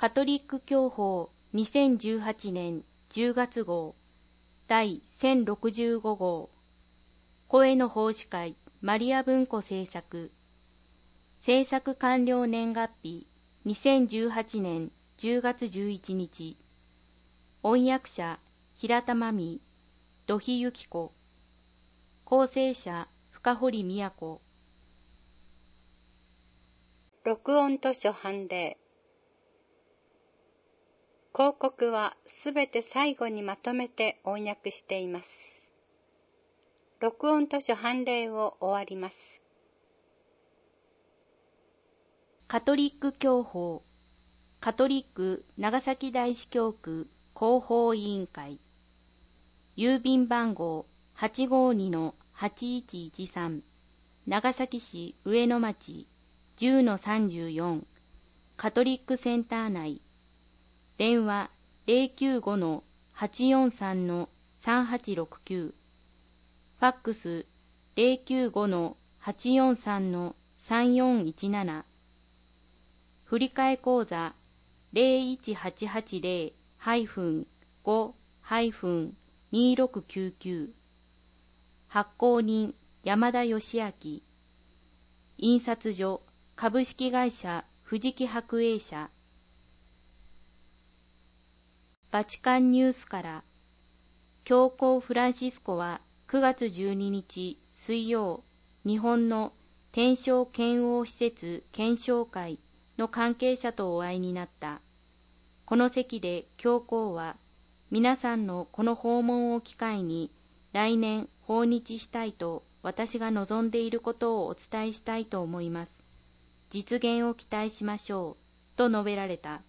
カトリック教法2018年10月号第1065号声の奉仕会マリア文庫制作完了年月日2018年10月11日音訳者平田真美土肥由紀子構成者深堀都録音図書判例広告はすべて最後にまとめて翻訳しています。録音図書判例を終わります。 カトリック教法カトリック長崎大司教区広報委員会郵便番号 852-8113 長崎市上野町 10-34 カトリックセンター内電話 095-843-3869 ファックス 095-843-3417 振替口座 0180-5-2699 発行人山田義明印刷所株式会社藤木白英社バチカンニュースから教皇フランシスコは9月12日水曜日本の天正検王施設検証会の関係者とお会いになった。この席で教皇は皆さんのこの訪問を機会に来年訪日したいと私が望んでいることをお伝えしたいと思います。実現を期待しましょうと述べられた。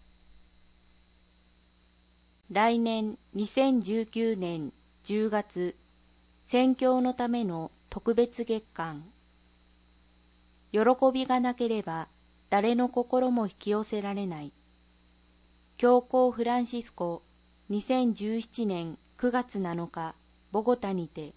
来年2019年10月宣教のための特別月間喜びがなければ誰の心も引き寄せられない教皇フランシスコ2017年9月7日ボゴタにて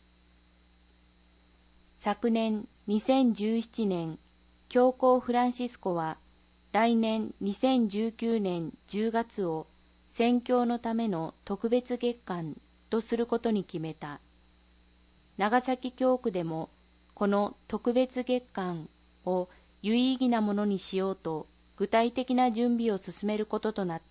昨年2017年教皇フランシスコは来年2019年10月を宣教のための特別月間とすることに決めた。長崎教区でもこの特別月間を有意義なものにしようと具体的な準備を進めることとなった。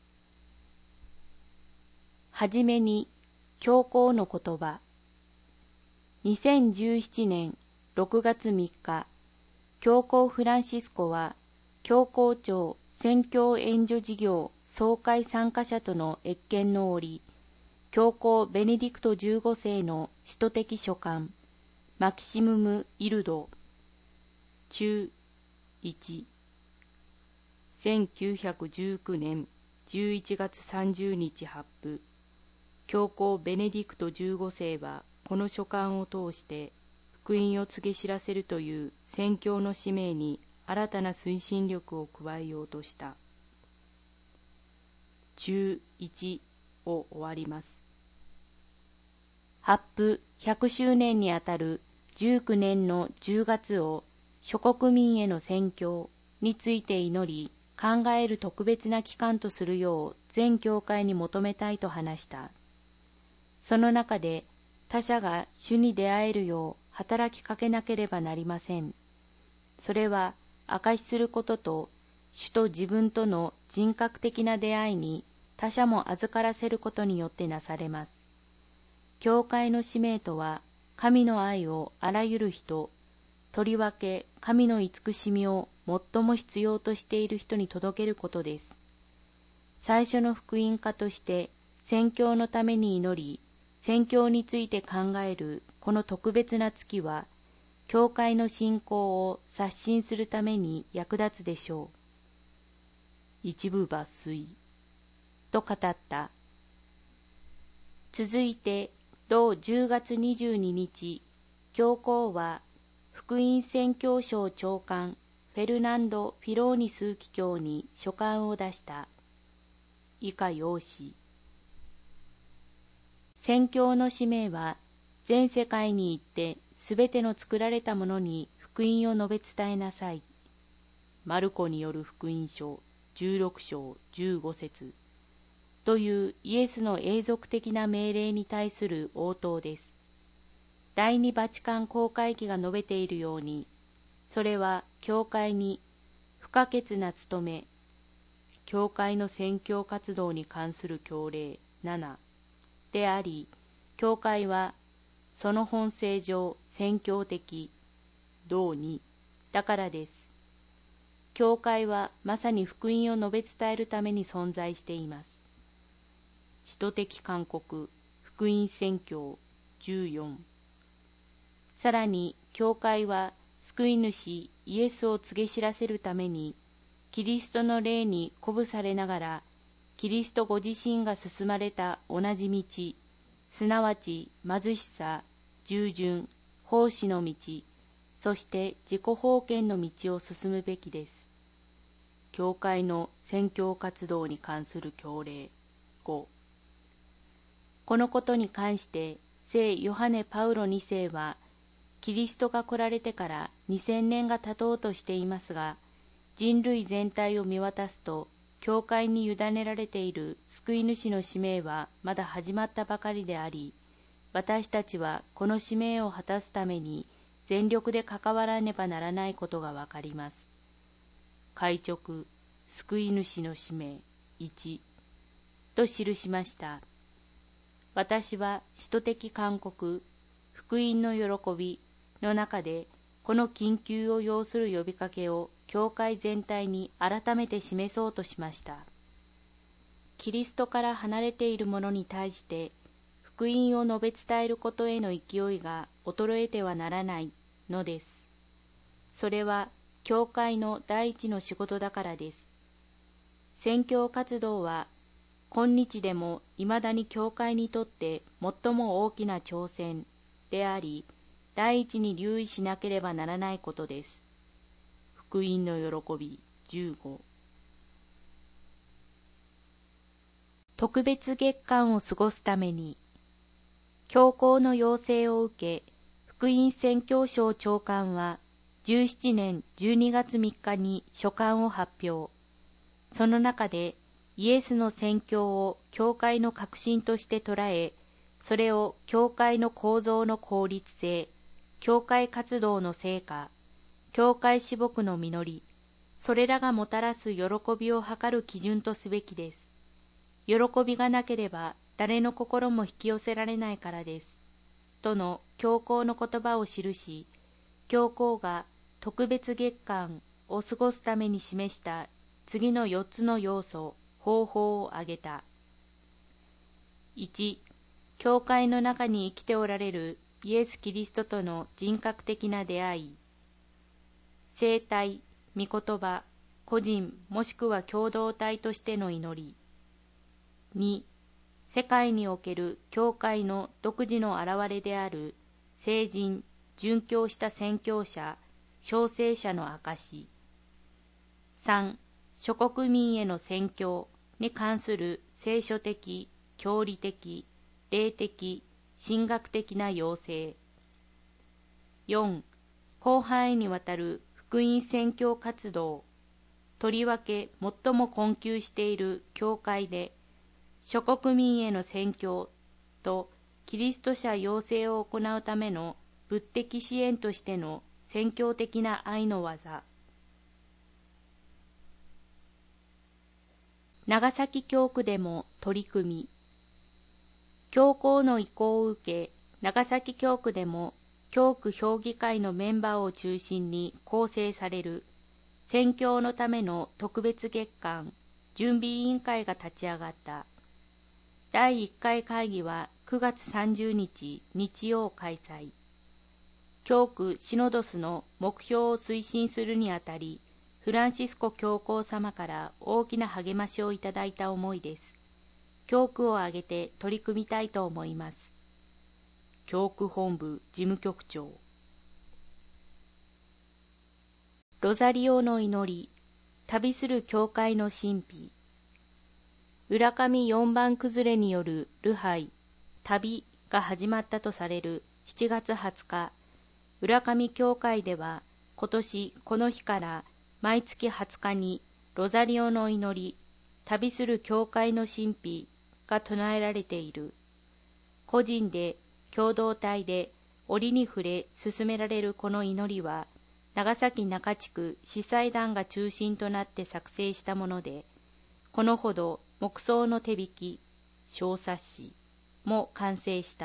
はじめに教皇の言葉。2017年6月3日、教皇フランシスコは教皇庁宣教援助事業総会参加者との謁見の折、教皇ベネディクト15世の使徒的書簡、マキシムム・イルド、中1、1919年11月30日発布。教皇ベネディクト15世はこの書簡を通して福音を告げ知らせるという宣教の使命に新たな推進力を加えようとした。中1を終わります。発布100周年にあたる19年の10月を諸国民への宣教について祈り考える特別な期間とするよう全教会に求めたいと話した。その中で他者が主に出会えるよう働きかけなければなりません。それは証しすることと主と自分との人格的な出会いに他者も預からせることによってなされます。教会の使命とは神の愛をあらゆる人、とりわけ神の慈しみを最も必要としている人に届けることです。最初の福音家として宣教のために祈り、宣教について考えるこの特別な月は、教会の信仰を刷新するために役立つでしょう。一部抜粋と語った。続いて、同10月22日、教皇は福音宣教省長官フェルナンド・フィローニ枢機卿に書簡を出した。以下要旨。宣教の使命は、全世界に行ってすべての作られたものに福音を述べ伝えなさい。マルコによる福音書 16章15節というイエスの永続的な命令に対する応答です。第二バチカン公会議が述べているように、それは教会に不可欠な務め、教会の宣教活動に関する教令7であり、教会はその本性上宣教的道2だからです。教会はまさに福音を述べ伝えるために存在しています。使徒的勧告、福音宣教14。さらに、教会は救い主イエスを告げ知らせるために、キリストの霊に鼓舞されながら、キリストご自身が進まれた同じ道、すなわち貧しさ、従順、奉仕の道、そして自己奉献の道を進むべきです。教会の宣教活動に関する教令5。このことに関して聖ヨハネ・パウロ2世は、キリストが来られてから2000年が経とうとしていますが、人類全体を見渡すと、教会に委ねられている救い主の使命はまだ始まったばかりであり、私たちはこの使命を果たすために全力で関わらねばならないことがわかります。開勅、救い主の使命1と記しました。私は使徒的勧告、福音の喜びの中で、この緊急を要する呼びかけを教会全体に改めて示そうとしました。キリストから離れている者に対して、福音を述べ伝えることへの勢いが衰えてはならないのです。それは、教会の第一の仕事だからです。宣教活動は、今日でも未だに教会にとって最も大きな挑戦であり、第一に留意しなければならないことです。福音の喜び15。特別月間を過ごすために、教皇の要請を受け、福音宣教省長官は17年12月3日に書簡を発表。その中で、イエスの宣教を教会の核心として捉え、それを教会の構造の効率性、教会活動の成果、教会私牧の実り、それらがもたらす喜びを図る基準とすべきです。喜びがなければ誰の心も引き寄せられないからです。との教皇の言葉を記し、教皇が特別月間を過ごすために示した次の4つの要素、方法を挙げた。1、教会の中に生きておられるイエス・キリストとの人格的な出会い。聖体、御言葉、個人もしくは共同体としての祈り。2、世界における教会の独自の現れである聖人、殉教した宣教者、召聖者の証。3、諸国民への宣教に関する聖書的、教理的、霊的、神学的な要請。4、広範囲にわたる福音宣教活動、とりわけ最も困窮している教会で、諸国民への宣教とキリスト者養成を行うための物的支援としての宣教的な愛の技。長崎教区でも取り組み。教皇の意向を受け、長崎教区でも教区評議会のメンバーを中心に構成される宣教のための特別月間準備委員会が立ち上がった。第1回会議は9月30日日曜開催。教区シノドスの目標を推進するにあたり、フランシスコ教皇様から大きな励ましをいただいた思いです。教区を挙げて取り組みたいと思います。教区本部事務局長。ロザリオの祈り、旅する教会の神秘。浦上4番崩れによるルハイ、旅が始まったとされる7月20日、浦上教会では今年この日から毎月20日にロザリオの祈り、旅する教会の神秘が唱えられている。個人で、共同体で、折に触れ進められるこの祈りは、長崎中地区司祭団が中心となって作成したもので、このほど木葬の手引き、小冊子も完成した。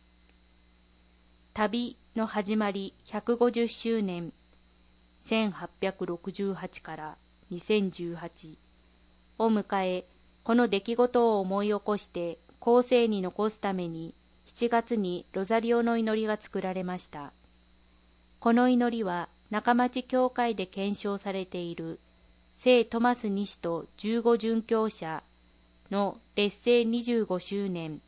旅の始まり150周年、1868から2018を迎え、この出来事を思い起こして後世に残すために、7月にロザリオの祈りが作られました。この祈りは中町教会で検証されている聖トマス西と15殉教者の列聖25周年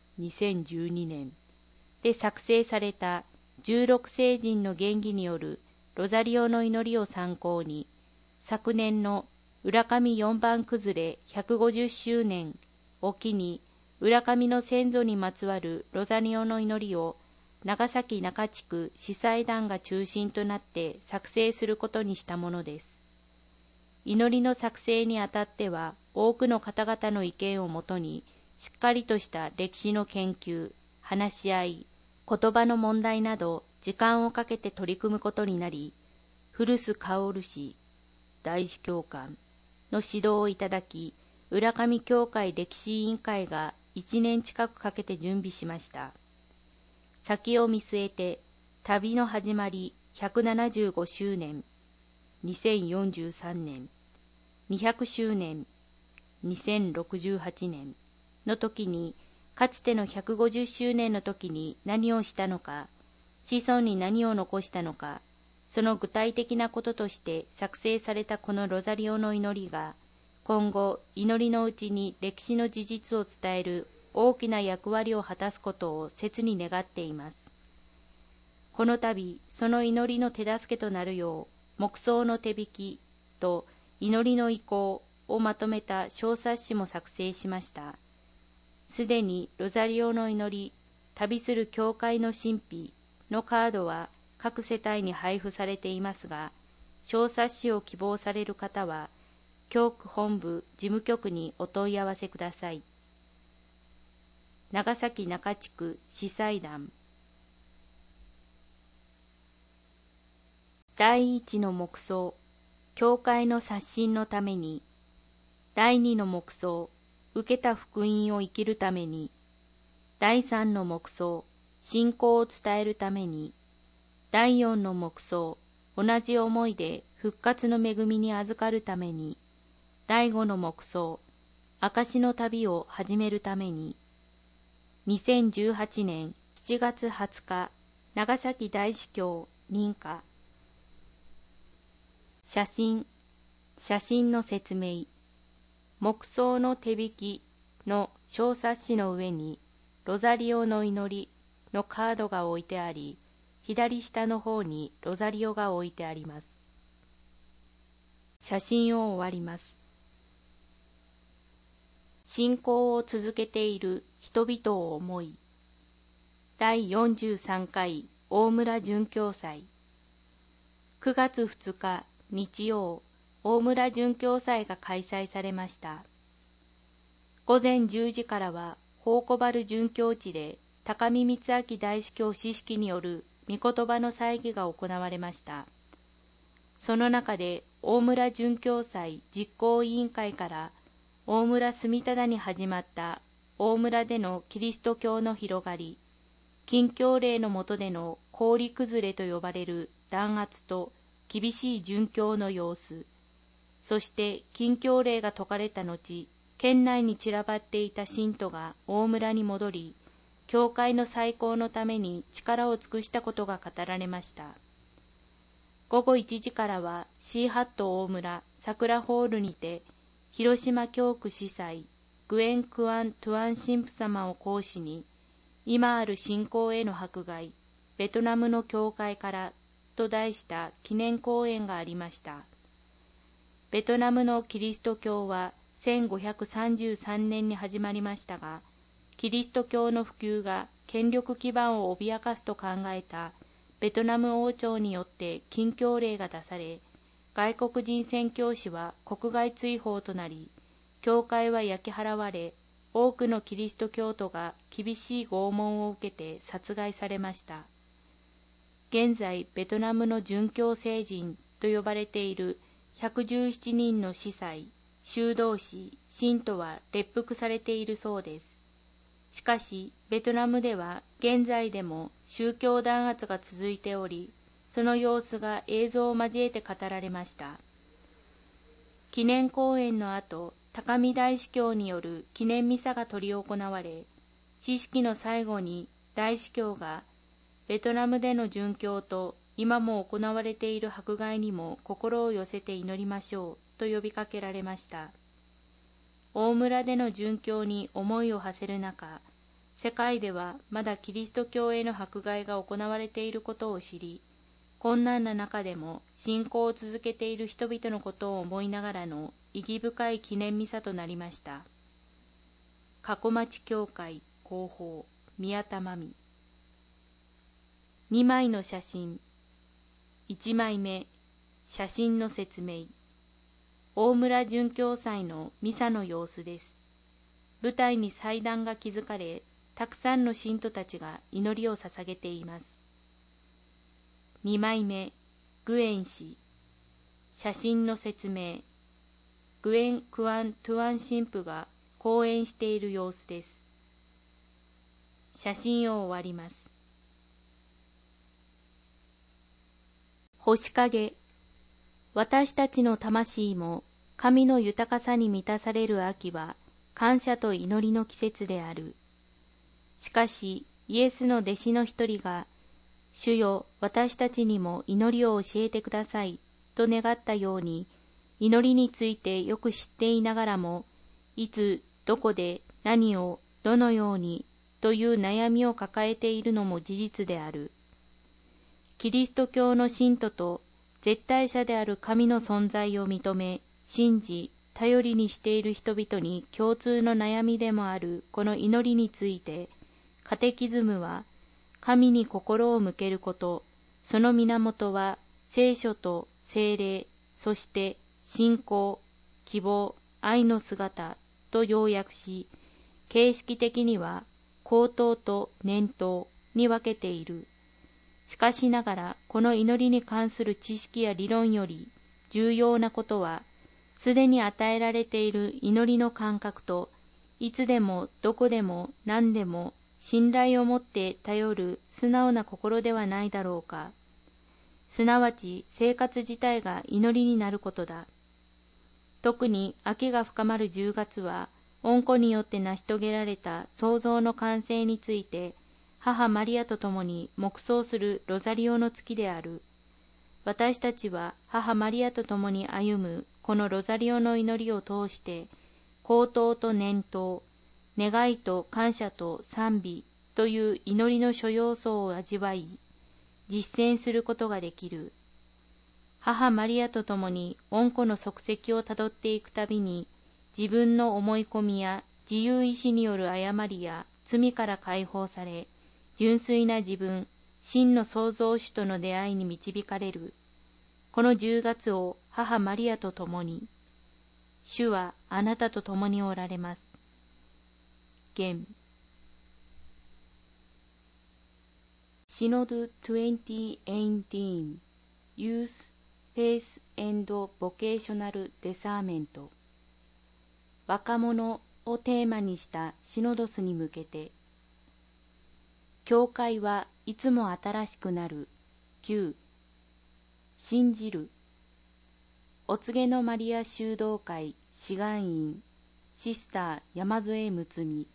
2012年で作成された16聖人の原義によるロザリオの祈りを参考に、昨年の浦上4番崩れ150周年を機に、浦上の先祖にまつわるロザリオの祈りを長崎中地区司祭団が中心となって作成することにしたものです。祈りの作成にあたっては、多くの方々の意見をもとに、しっかりとした歴史の研究、話し合い、言葉の問題など時間をかけて取り組むことになり、古巣薫氏、大司教官の指導をいただき、浦上教会歴史委員会が1年近くかけて準備しました。先を見据えて、旅の始まり175周年、2043年、200周年、2068年の時に、かつての150周年の時に何をしたのか、子孫に何を残したのか、その具体的なこととして作成されたこのロザリオの祈りが、今後祈りのうちに歴史の事実を伝える大きな役割を果たすことを切に願っています。この度、その祈りの手助けとなるよう、木葬の手引きと祈りの意向をまとめた小冊子も作成しました。すでにロザリオの祈り、旅する教会の神秘のカードは各世帯に配布されていますが、小冊子を希望される方は、教区本部事務局にお問い合わせください。長崎中地区司祭団。第一の木葬、教会の刷新のために。第二の木葬、受けた福音を生きるために。第三の木葬、信仰を伝えるために。第四の木葬、同じ思いで復活の恵みに預かるために。第五の木葬、証の旅を始めるために。2018年7月20日、長崎大司教認可。写真の説明。木葬の手引きの小冊子の上に、ロザリオの祈りのカードが置いてあり、左下の方にロザリオが置いてあります。写真を終わります。信仰を続けている人々を思い。第43回大村殉教祭。9月2日日曜、大村殉教祭が開催されました。午前10時からは、宝庫原殉教地で高見光明大司教司式による御言葉の祭儀が行われました。その中で、大村殉教祭実行委員会から、大村住忠に始まった大村でのキリスト教の広がり、禁教令の下での氷崩れと呼ばれる弾圧と厳しい殉教の様子、そして禁教令が解かれた後、県内に散らばっていた信徒が大村に戻り、教会の再興のために力を尽くしたことが語られました。午後1時からはシーハット大村桜ホールにて、広島教区司祭グエン・クアン・トゥアン神父様を講師に、今ある信仰への迫害、ベトナムの教会からと題した記念講演がありました。ベトナムのキリスト教は1533年に始まりましたが、キリスト教の普及が権力基盤を脅かすと考えたベトナム王朝によって禁教令が出され、 外国人宣教師は国外追放となり、教会は焼き払われ、多くのキリスト教徒が厳しい拷問を受けて殺害されました。現在、ベトナムの殉教聖人と呼ばれている117人の司祭、修道士、信徒は列伏されているそうです。しかし、ベトナムでは現在でも宗教弾圧が続いており、その様子が映像を交えて語られました。記念公演の後、高見大司教による記念ミサが執り行われ、司式の最後に大司教が、ベトナムでの殉教と今も行われている迫害にも心を寄せて祈りましょうと呼びかけられました。大村での殉教に思いを馳せる中、世界ではまだキリスト教への迫害が行われていることを知り、困難な中でも信仰を続けている人々のことを思いながらの意義深い記念ミサとなりました。加古町教会広報宮田真美。2枚の写真。1枚目、写真の説明。大村殉教祭のミサの様子です。舞台に祭壇が築かれ、たくさんの信徒たちが祈りを捧げています。2枚目、グエン氏。写真の説明。グエン・クアン・トゥアン神父が講演している様子です。写真を終わります。星影。私たちの魂も神の豊かさに満たされる秋は感謝と祈りの季節である。しかしイエスの弟子の一人が、主よ、私たちにも祈りを教えてくださいと願ったように、祈りについてよく知っていながらも、いつ、どこで、何を、どのようにという悩みを抱えているのも事実である。キリスト教の信徒と絶対者である神の存在を認め、信じ、頼りにしている人々に共通の悩みでもあるこの祈りについて、カテキズムは、神に心を向けること、その源は聖書と聖霊、そして信仰、希望、愛の姿と要約し、形式的には口頭と念頭に分けている。しかしながら、この祈りに関する知識や理論より重要なことは、すでに与えられている祈りの感覚と、いつでもどこでも何でも信頼を持って頼る素直な心ではないだろうか。すなわち生活自体が祈りになることだ。特に秋が深まる10月は、恩子によって成し遂げられた創造の完成について、母マリアと共に黙想するロザリオの月である。私たちは母マリアと共に歩むこのロザリオの祈りを通して、口頭と念頭、願いと感謝と賛美という祈りの諸要素を味わい、実践することができる。母マリアと共に恩子の足跡をたどっていくたびに、自分の思い込みや自由意志による誤りや罪から解放され、純粋な自分、真の創造主との出会いに導かれる。この10月を母マリアと共に、主はあなたと共におられます。現シノド2018 Youth Faith and Vocational Discernment 若者をテーマにしたシノドスに向けて、教会はいつも新しくなる。9信じる。お告げのマリア修道会志願員シスター山添睦美。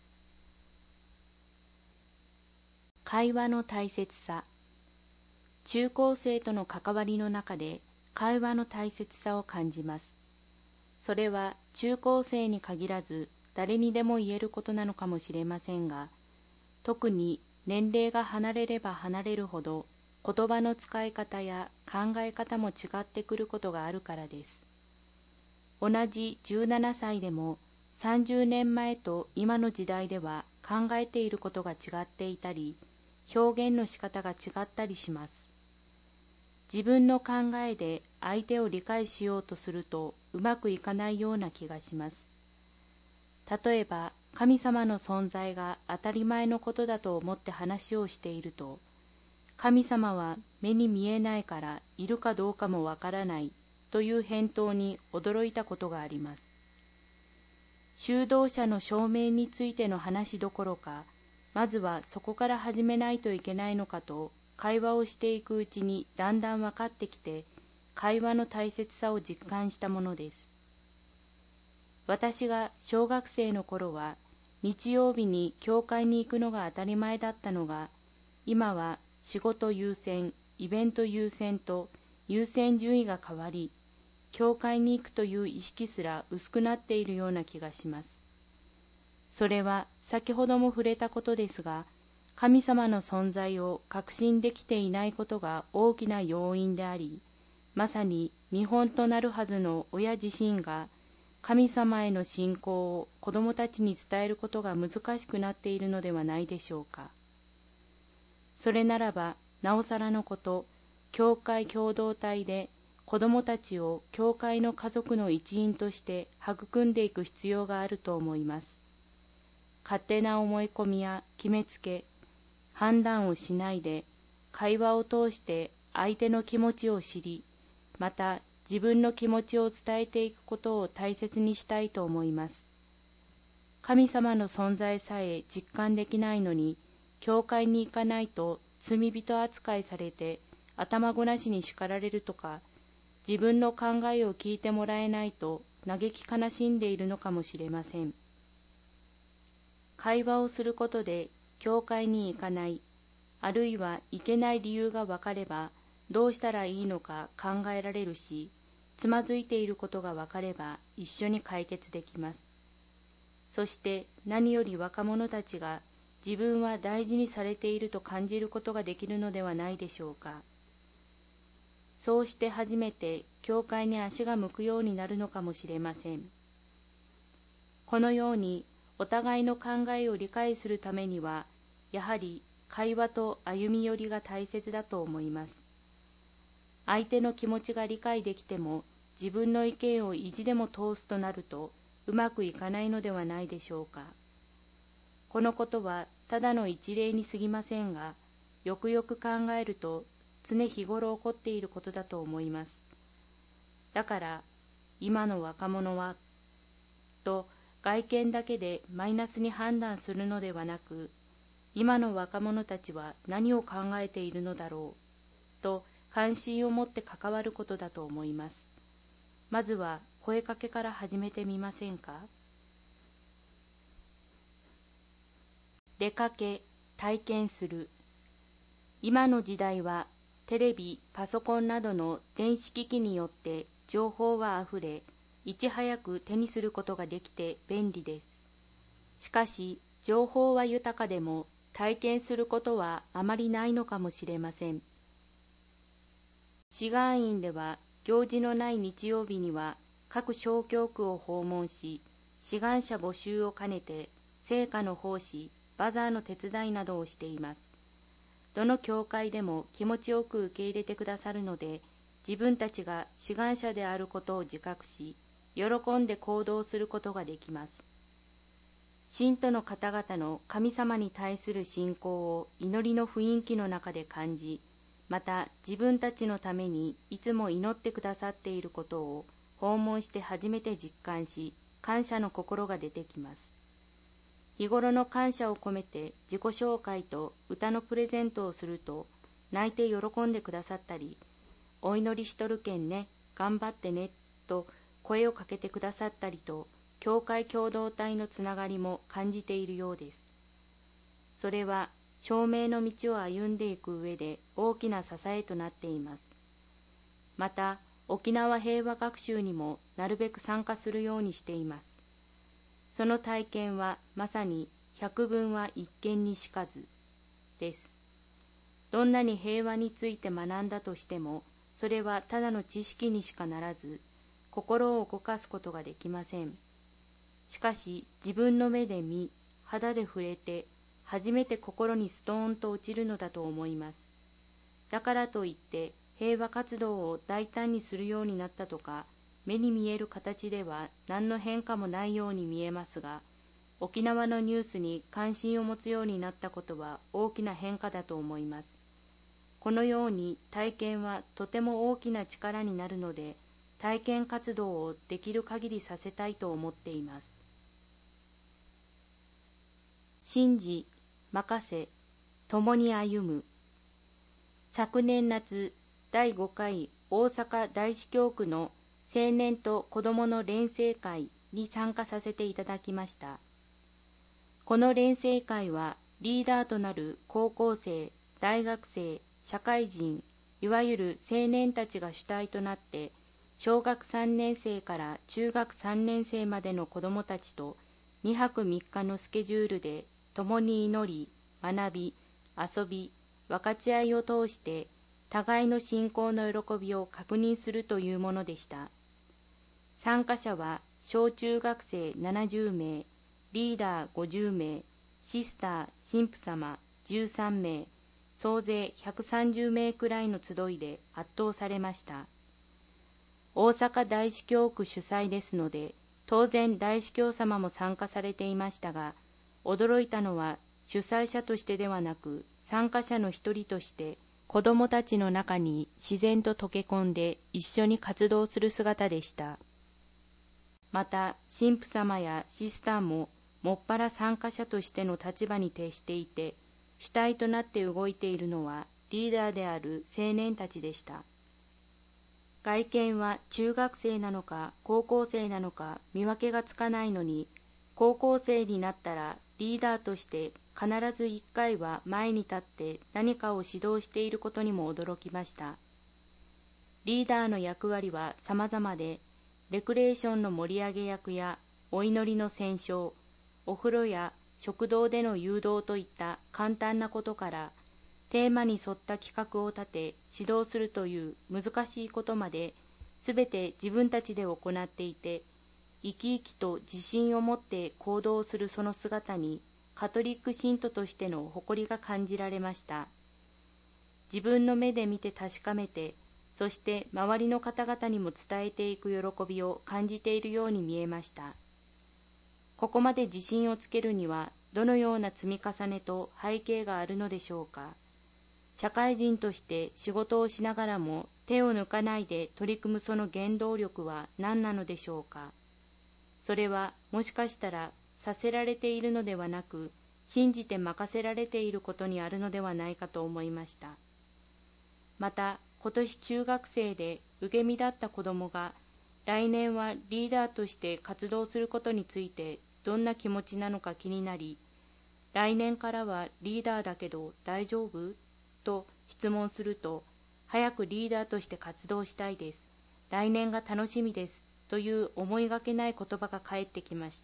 会話の大切さ。中高生との関わりの中で会話の大切さを感じます。それは中高生に限らず誰にでも言えることなのかもしれませんが、特に年齢が離れれば離れるほど言葉の使い方や考え方も違ってくることがあるからです。同じ17歳でも30年前と今の時代では考えていることが違っていたり、表現の仕方が違ったりします。 自分の考えで相手を理解しようとするとうまくいかないような気がします。例えば、神様の存在が当たり前のことだと思って話をしていると、神様は目に見えないからいるかどうかもわからないという返答に驚いたことがあります。修道者の証明についての話どころか、まずはそこから始めないといけないのかと会話をしていくうちにだんだん分かってきて、会話の大切さを実感したものです。私が小学生の頃は日曜日に教会に行くのが当たり前だったのが、今は仕事優先、イベント優先と優先順位が変わり、教会に行くという意識すら薄くなっているような気がします。それは先ほども触れたことですが、神様の存在を確信できていないことが大きな要因であり、まさに見本となるはずの親自身が神様への信仰を子供たちに伝えることが難しくなっているのではないでしょうか。それならば、なおさらのこと、教会共同体で子供たちを教会の家族の一員として育んでいく必要があると思います。勝手な思い込みや決めつけ、判断をしないで、会話を通して相手の気持ちを知り、また自分の気持ちを伝えていくことを大切にしたいと思います。神様の存在さえ実感できないのに、教会に行かないと罪人扱いされて頭ごなしに叱られるとか、自分の考えを聞いてもらえないと嘆き悲しんでいるのかもしれません。会話をすることで教会に行かない、あるいは行けない理由が分かればどうしたらいいのか考えられるし、つまずいていることが分かれば一緒に解決できます。そして何より若者たちが自分は大事にされていると感じることができるのではないでしょうか。そうして初めて教会に足が向くようになるのかもしれません。このようにお互いの考えを理解するためには、やはり会話と歩み寄りが大切だと思います。相手の気持ちが理解できても、自分の意見を意地でも通すとなると、うまくいかないのではないでしょうか。このことはただの一例に過ぎませんが、よくよく考えると、常日頃起こっていることだと思います。だから、今の若者は、と外見だけでマイナスに判断するのではなく、今の若者たちは何を考えているのだろう、と関心を持って関わることだと思います。まずは声かけから始めてみませんか。出かけ、体験する。今の時代はテレビ、パソコンなどの電子機器によって情報はあふれ、いち早く手にすることができて便利です。しかし、情報は豊かでも体験することはあまりないのかもしれません。志願院では行事のない日曜日には各小教区を訪問し、志願者募集を兼ねて聖火の奉仕、バザーの手伝いなどをしています。どの教会でも気持ちよく受け入れてくださるので、自分たちが志願者であることを自覚し、喜んで行動することができます。信徒の方々の神様に対する信仰を祈りの雰囲気の中で感じ、また自分たちのためにいつも祈ってくださっていることを訪問して初めて実感し、感謝の心が出てきます。日頃の感謝を込めて自己紹介と歌のプレゼントをすると、泣いて喜んでくださったり、お祈りしとるけんね、頑張ってね、と声をかけてくださったりと、教会共同体のつながりも感じているようです。それは証明の道を歩んでいく上で大きな支えとなっています。また、沖縄平和学習にもなるべく参加するようにしています。その体験はまさに百聞は一見にしかずです。どんなに平和について学んだとしても、それはただの知識にしかならず、心を動かすことができません。しかし自分の目で見、肌で触れて、初めて心にストーンと落ちるのだと思います。だからといって平和活動を大胆にするようになったとか、目に見える形では何の変化もないように見えますが、沖縄のニュースに関心を持つようになったことは大きな変化だと思います。このように体験はとても大きな力になるので、体験活動をできる限りさせたいと思っています。信じ、任せ、共に歩む。昨年夏、第5回大阪大司教区の青年と子どもの連成会に参加させていただきました。この連成会はリーダーとなる高校生、大学生、社会人、いわゆる青年たちが主体となって、小学3年生から中学3年生までの子どもたちと2泊3日のスケジュールで共に祈り、学び、遊び、分かち合いを通して互いの信仰の喜びを確認するというものでした。参加者は小中学生70名、リーダー50名、シスター、神父様13名、総勢130名くらいの集いで圧倒されました。大阪大司教区主催ですので、当然大司教様も参加されていましたが、驚いたのは主催者としてではなく、参加者の一人として子どもたちの中に自然と溶け込んで一緒に活動する姿でした。また神父様やシスターももっぱら参加者としての立場に徹していて、主体となって動いているのはリーダーである青年たちでした。外見は中学生なのか高校生なのか見分けがつかないのに、高校生になったらリーダーとして必ず1回は前に立って何かを指導していることにも驚きました。リーダーの役割は様々で、レクレーションの盛り上げ役やお祈りの宣唱、お風呂や食堂での誘導といった簡単なことから、テーマに沿った企画を立て指導するという難しいことまで、すべて自分たちで行っていて、生き生きと自信を持って行動するその姿に、カトリック信徒としての誇りが感じられました。自分の目で見て確かめて、そして周りの方々にも伝えていく喜びを感じているように見えました。ここまで自信をつけるにはどのような積み重ねと背景があるのでしょうか。社会人として仕事をしながらも手を抜かないで取り組むその原動力は何なのでしょうか。それはもしかしたらさせられているのではなく、信じて任せられていることにあるのではないかと思いました。また、今年中学生で受け身だった子供が、来年はリーダーとして活動することについてどんな気持ちなのか気になり、来年からはリーダーだけど大丈夫？と質問すると、早くリーダーとして活動したいです。来年が楽しみです。という思いがけない言葉が返ってきました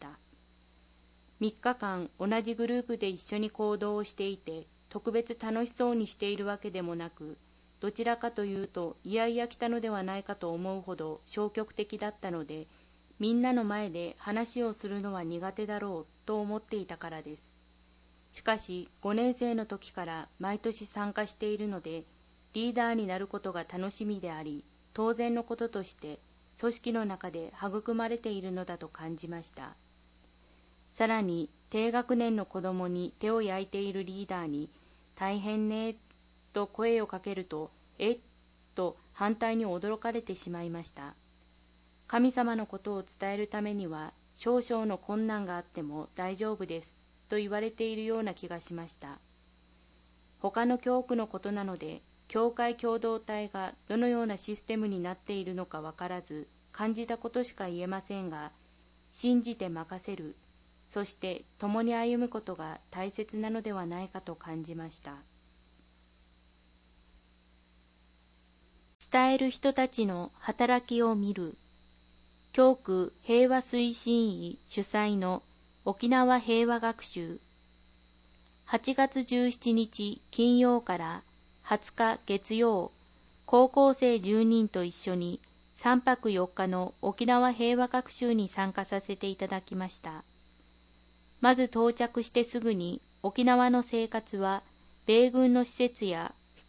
。3日間同じグループで一緒に行動をしていて、特別楽しそうにしているわけでもなく、どちらかというといやいや来たのではないかと思うほど消極的だったので、みんなの前で話をするのは苦手だろうと思っていたからです。しかし5年生の時から毎年参加しているので、リーダーになることが楽しみであり、当然のこととして組織の中で育まれているのだと感じました。さらに低学年の子供に手を焼いているリーダーに、大変ねと声をかけると、と反対に驚かれてしまいました。神様のことを伝えるためには少々の困難があっても大丈夫ですと言われているような気がしました。他の教区のことなので、教会共同体がどのようなシステムになっているのかわからず、感じたことしか言えませんが、信じて任せる、そして共に歩むことが大切なのではないかと感じました。伝える人たちの働きを見る。教区平和推進委主催の沖縄平和学習。8月17日金曜から20日月曜、高校生10人と一緒に3泊4日の沖縄平和学習に参加させていただきました。まず到着してすぐに沖縄の生活は米軍の施設や飛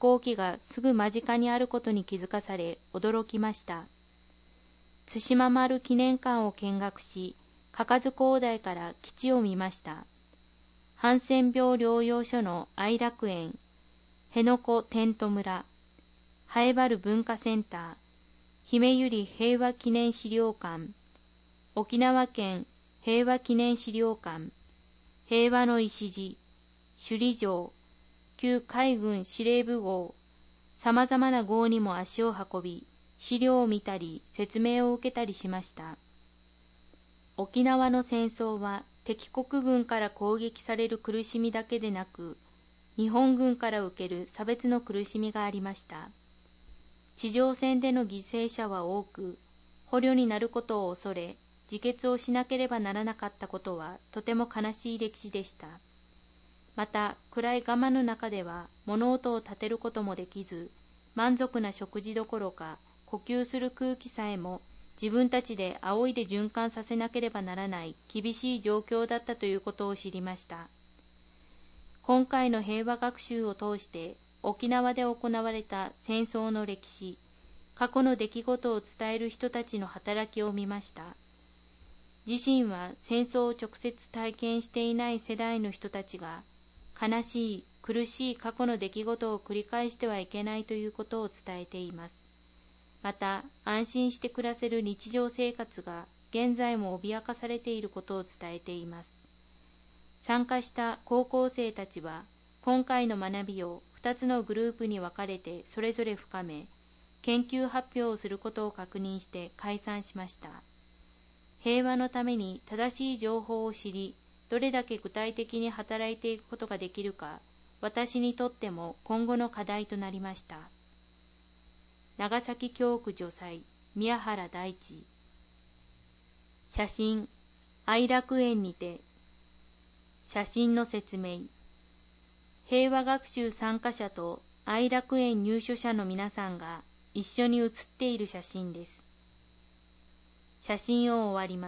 行機がすぐ間近にあることに気づかされ驚きました。対馬丸記念館を見学し、嘉数高台から基地を見ました。ハンセン病療養所の愛楽園、辺野古テント村、ハエバル文化センター、姫百合平和記念資料館、沖縄県平和記念資料館、平和の礎、首里城、旧海軍司令部号、様々な号にも足を運び、資料を見たり説明を受けたりしました。沖縄の戦争は敵国軍から攻撃される苦しみだけでなく、日本軍から受ける差別の苦しみがありました。地上戦での犠牲者は多く、捕虜になることを恐れ、自決をしなければならなかったことはとても悲しい歴史でした。また、暗いガマの中では物音を立てることもできず、満足な食事どころか、呼吸する空気さえも自分たちで仰いで循環させなければならない厳しい状況だったということを知りました。今回の平和学習を通して沖縄で行われた戦争の歴史、過去の出来事を伝える人たちの働きを見ました。自身は戦争を直接体験していない世代の人たちが悲しい、苦しい過去の出来事を繰り返してはいけないということを伝えています。また、安心して暮らせる日常生活が現在も脅かされていることを伝えています。参加した高校生たちは、今回の学びを2つのグループに分かれてそれぞれ深め、研究発表をすることを確認して解散しました。平和のために正しい情報を知り、どれだけ具体的に働いていくことができるか、私にとっても今後の課題となりました。長崎教区助祭、宮原大地。写真、愛楽園にて。写真の説明。平和学習参加者と愛楽園入所者の皆さんが一緒に写っている写真です。写真を終わります。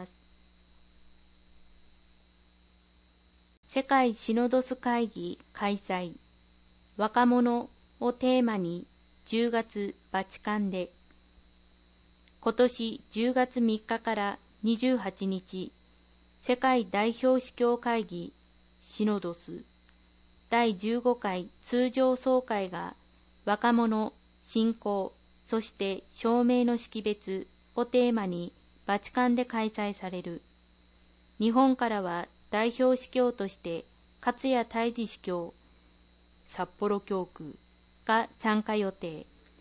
世界シノドス会議開催。若者をテーマに10月バチカンで。今年10月3日から28日、世界代表司教会議シノドス第15回通常総会が若者、信仰、そして証明の識別をテーマにバチカンで開催される。日本からは代表司教として勝谷泰治司教、札幌教区が参加予定。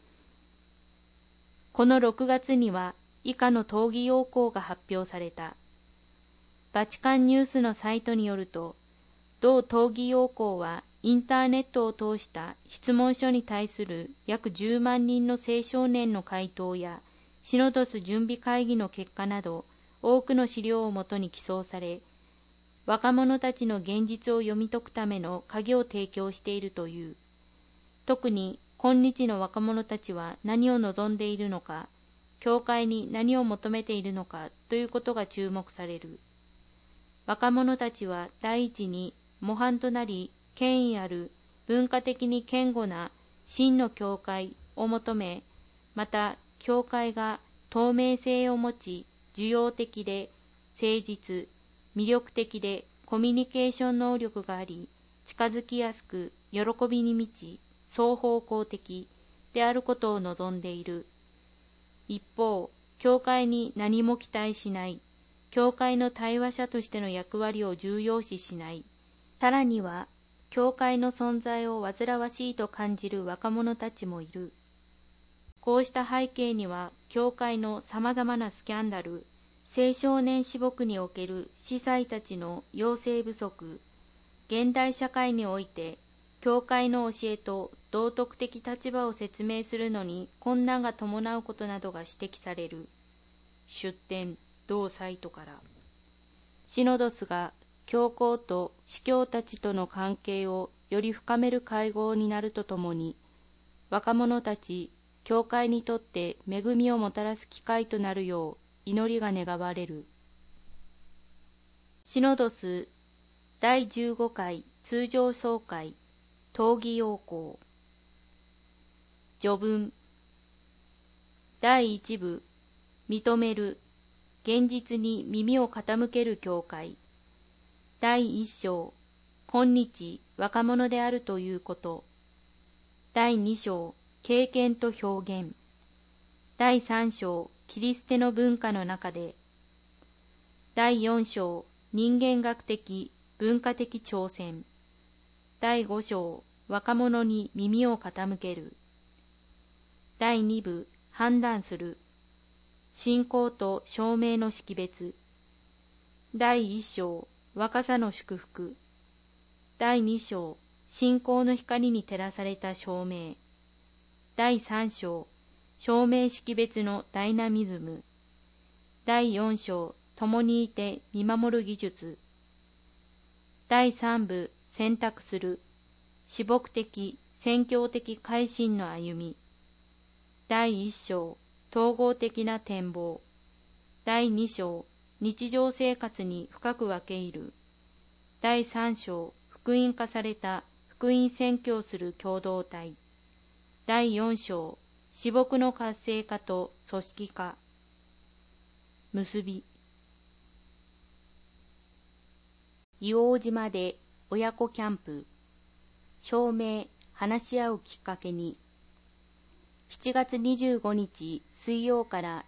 この6月には以下の討議要項が発表された。バチカンニュースのサイトによると、同討議要項はインターネットを通した質問書に対する約10万人の青少年の回答やシノドス準備会議の結果など多くの資料をもとに起草され、若者たちの現実を読み解くための鍵を提供しているという。特に今日の若者たちは何を望んでいるのか、教会に何を求めているのかということが注目される。若者たちは第一に模範となり権威ある文化的に堅固な真の教会を求め、また教会が透明性を持ち、受容的で誠実、魅力的でコミュニケーション能力があり、近づきやすく喜びに満ち、双方向的であることを望んでいる。一方、教会に何も期待しない、教会の対話者としての役割を重要視しない、さらには、教会の存在を煩わしいと感じる若者たちもいる。こうした背景には、教会の様々なスキャンダル、青少年私牧における司祭たちの養成不足、現代社会において、教会の教えと道徳的立場を説明するのに困難が伴うことなどが指摘される。出典、同サイトから。シノドスが教皇と司教たちとの関係をより深める会合になるとともに、若者たち、教会にとって恵みをもたらす機会となるよう祈りが願われる。シノドス第15回通常総会討議要項。 序文。第一部、認める、現実に耳を傾ける教会。第一章、今日若者であるということ。第二章、経験と表現。第三章、切り捨ての文化の中で。第四章、人間学的、文化的挑戦。第五章、若者に耳を傾ける。第二部、判断する。信仰と証明の識別。第一章、若さの祝福。第二章、信仰の光に照らされた証明。第三章、証明識別のダイナミズム。第四章、共にいて見守る技術。第三部、選択する。私牧的、宣教的改心の歩み。第一章、統合的な展望。第二章、日常生活に深く分け入る。第三章、福音化された福音宣教する共同体。第四章、私牧の活性化と組織化。結び。硫黄島で親子キャンプ。証明、話し合うきっかけに。7月25日水曜から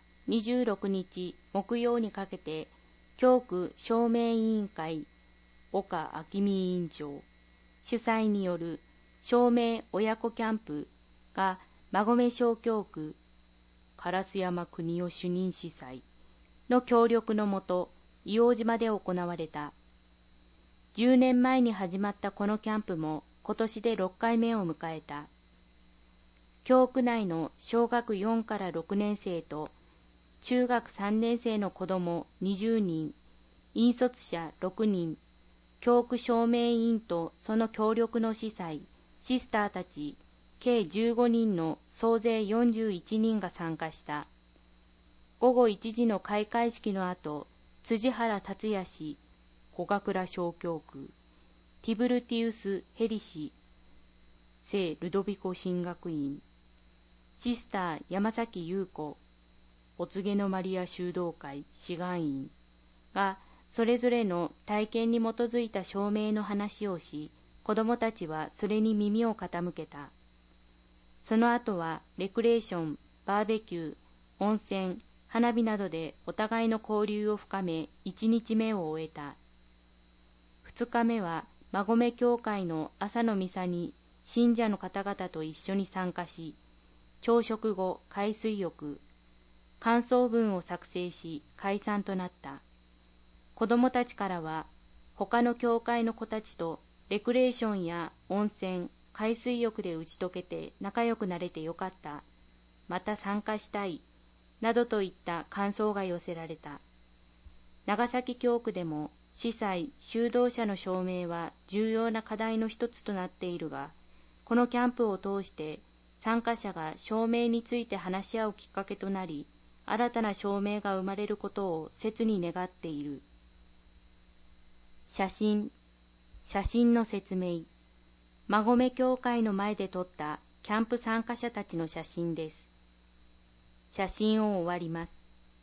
26日木曜にかけて、教区証明委員会、岡明美委員長主催による証明親子キャンプが馬込小教区烏山国夫主任司祭の協力のもと、硫黄島で行われた。10年前に始まったこのキャンプも今年で6回目を迎えた。教区内の小学4から6年生と中学3年生の子ども20人、引率者6人、教区証明委員とその協力の司祭、シスターたち計15人の総勢41人が参加した。午後1時の開会式の後、辻原達也氏、小倉小教区、ティブルティウス・ヘリ氏、聖ルドビコ神学院、シスター山崎優子、お告げのマリア修道会志願員がそれぞれの体験に基づいた証明の話をし、子どもたちはそれに耳を傾けた。その後はレクレーション、バーベキュー、温泉、花火などでお互いの交流を深め、1日目を終えた。2日目は馬込教会の朝のミサに信者の方々と一緒に参加し、朝食後海水浴、感想文を作成し解散となった。子どもたちからは、他の教会の子たちとレクレーションや温泉、海水浴で打ち解けて仲良くなれてよかった、また参加したい、などといった感想が寄せられた。長崎教区でも司祭・修道者の証明は重要な課題の一つとなっているが、このキャンプを通して参加者が証明について話し合うきっかけとなり、新たな証明が生まれることを切に願っている。写真の説明。馬込教会の前で撮ったキャンプ参加者たちの写真です。写真を終わります。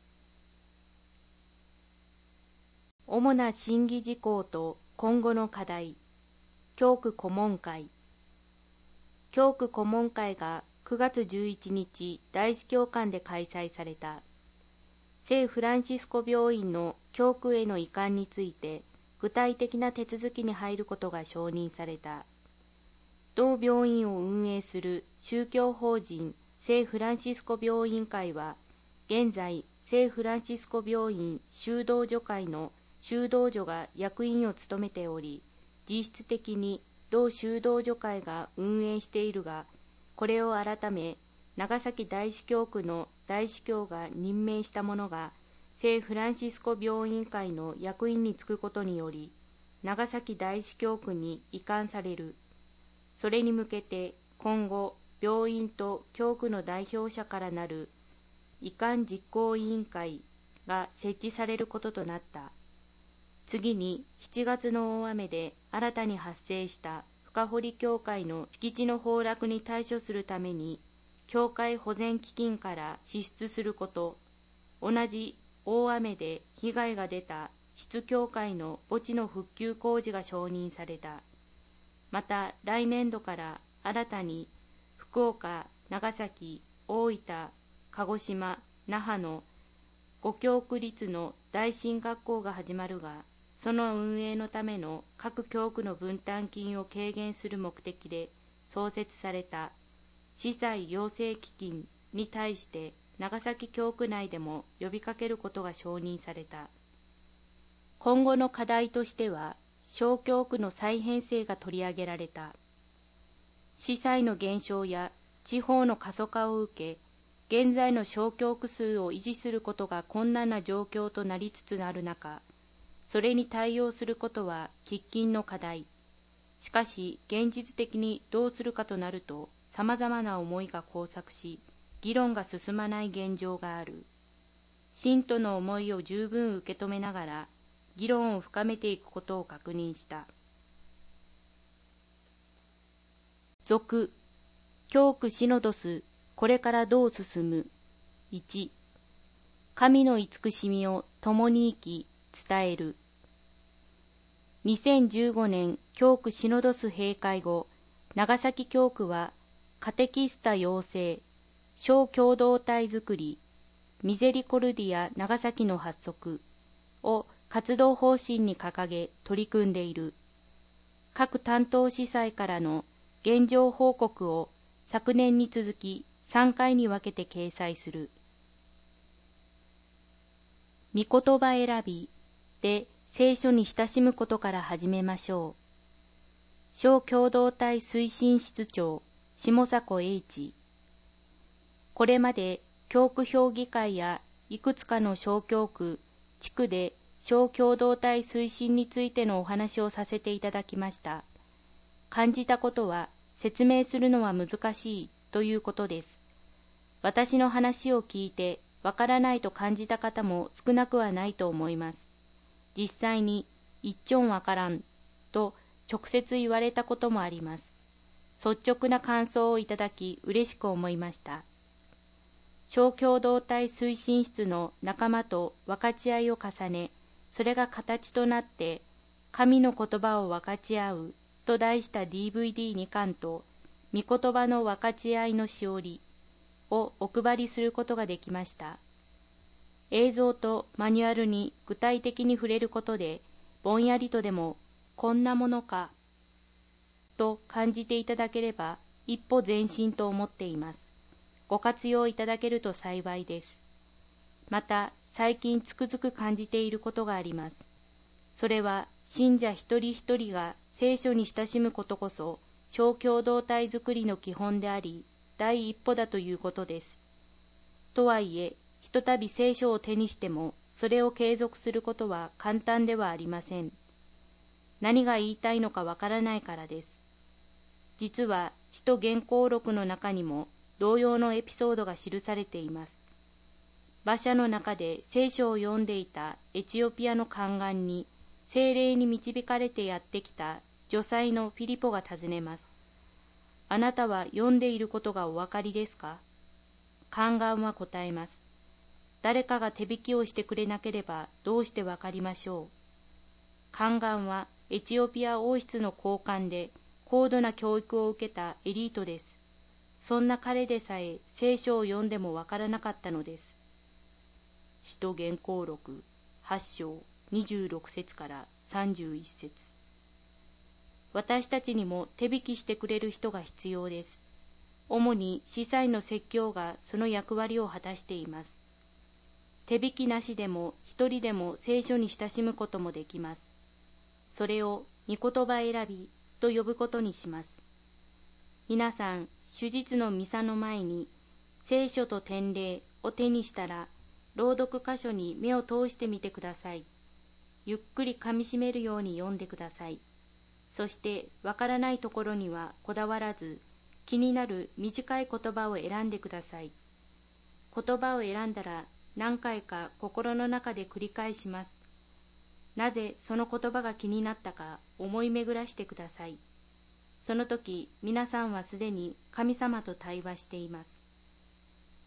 主な審議事項と今後の課題。教区顧問会。教区顧問会が9月11日大司教館で開催された。聖フランシスコ病院の教区への移管について具体的な手続きに入ることが承認された。同病院を運営する宗教法人聖フランシスコ病院会は、現在聖フランシスコ病院修道女会の修道女が役員を務めており、実質的に同修道女会が運営しているが、これを改め、長崎大司教区の大司教が任命した者が聖フランシスコ病院会の役員に就くことにより、長崎大司教区に移管される。それに向けて今後、病院と教区の代表者からなる移管実行委員会が設置されることとなった。次に7月の大雨で新たに発生した深堀教会の敷地の崩落に対処するために、 教会保全基金から支出すること、同じ大雨で被害が出た出教会の墓地の復旧工事が承認された。また来年度から新たに福岡、長崎、大分、鹿児島、那覇の5教区立の大進学校が始まるが、その運営のための各教区の分担金を軽減する目的で創設された司祭養成基金に対して長崎教区内でも呼びかけることが承認された。今後の課題としては、小教区の再編成が取り上げられた。司祭の減少や地方の過疎化を受け、現在の小教区数を維持することが困難な状況となりつつある中、それに対応することは喫緊の課題。しかし、現実的にどうするかとなると、様々な思いが交錯し、議論が進まない現状がある。信徒の思いを十分受け止めながら、議論を深めていくことを確認した。続、教区シノドス、これからどう進む。1、神の慈しみを共に生き、伝える。2015年教区シノドス閉会後、長崎教区はカテキスタ養成、小共同体づくり、ミゼリコルディア長崎の発足を活動方針に掲げ取り組んでいる。各担当司祭からの現状報告を昨年に続き3回に分けて掲載する。御言葉選びで聖書に親しむことから始めましょう。小共同体推進室長、下迫英一。これまで教区評議会やいくつかの小教区、地区で小共同体推進についてのお話をさせていただきました。感じたことは説明するのは難しいということです。私の話を聞いてわからないと感じた方も少なくはないと思います。実際に一丁わからんと直接言われたこともあります。率直な感想をいただき嬉しく思いました。小共同体推進室の仲間と分かち合いを重ね、それが形となって神の言葉を分かち合うと題した DVD2 巻と御言葉の分かち合いのしおりをお配りすることができました。映像とマニュアルに具体的に触れることで、ぼんやりとでもこんなものかと感じていただければ一歩前進と思っています。ご活用いただけると幸いです。また最近つくづく感じていることがあります。それは信者一人一人が聖書に親しむことこそ小共同体づくりの基本であり、第一歩だということです。とはいえ、ひとたび聖書を手にしても、それを継続することは簡単ではありません。何が言いたいのかわからないからです。実は、使徒原稿録の中にも同様のエピソードが記されています。馬車の中で聖書を読んでいたエチオピアの宦官に、聖霊に導かれてやってきた女才のフィリポが尋ねます。あなたは読んでいることがお分かりですか？宦官は答えます。誰かが手引きをしてくれなければどうしてわかりましょう。宦官はエチオピア王室の高官で高度な教育を受けたエリートです。そんな彼でさえ聖書を読んでもわからなかったのです。使徒原稿録8章26節から31節。私たちにも手引きしてくれる人が必要です。主に司祭の説教がその役割を果たしています。手引きなしでも一人でも聖書に親しむこともできます。それを御言葉選びと呼ぶことにします。皆さん、主日のミサの前に聖書と典礼を手にしたら、朗読箇所に目を通してみてください。ゆっくり噛みしめるように読んでください。そしてわからないところにはこだわらず、気になる短い言葉を選んでください。言葉を選んだら何回か心の中で繰り返します。なぜその言葉が気になったか思い巡らしてください。その時、皆さんはすでに神様と対話しています。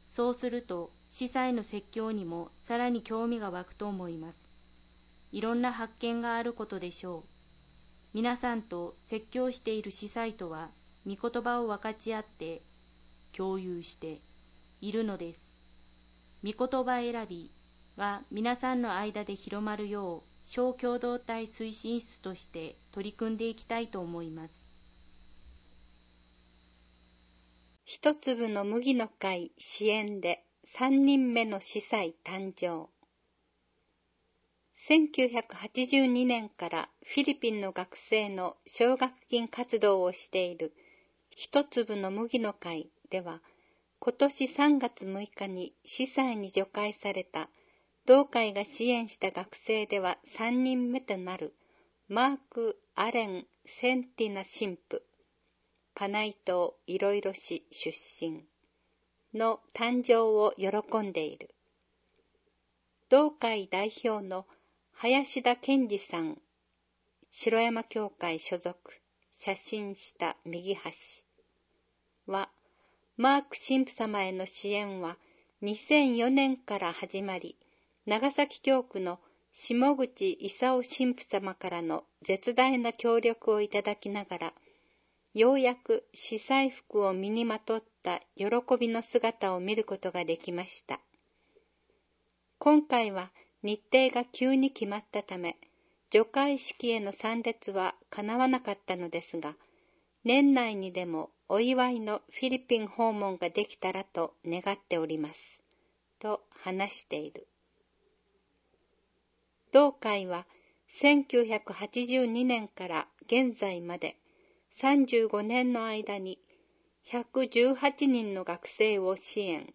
そうすると司祭の説教にもさらに興味が湧くと思います。いろんな発見があることでしょう。皆さんと説教している司祭とは御言葉を分かち合って共有しているのです。御言葉選びは皆さんの間で広まるよう小共同体推進室として取り組んでいきたいと思います。 一粒の麦の会支援で3人目の司祭誕生。1982年からフィリピンの学生の奨学金活動をしている一粒の麦の会では、今年3月6日に司祭に除会された同会が支援した学生では3人目となるマーク・アレン・センティナ神父、パナイ島いろいろ市出身の誕生を喜んでいる。同会代表の林田健二さん、城山教会所属、写真下右端は、マーク神父様への支援は2004年から始まり、長崎教区の下口勲神父様からの絶大な協力をいただきながら、ようやく司祭服を身にまとった喜びの姿を見ることができました。今回は日程が急に決まったため、除会式への参列は叶わなかったのですが、年内にでもお祝いのフィリピン訪問ができたらと願っております、と話している。同会は1982年から現在まで35年の間に118人の学生を支援。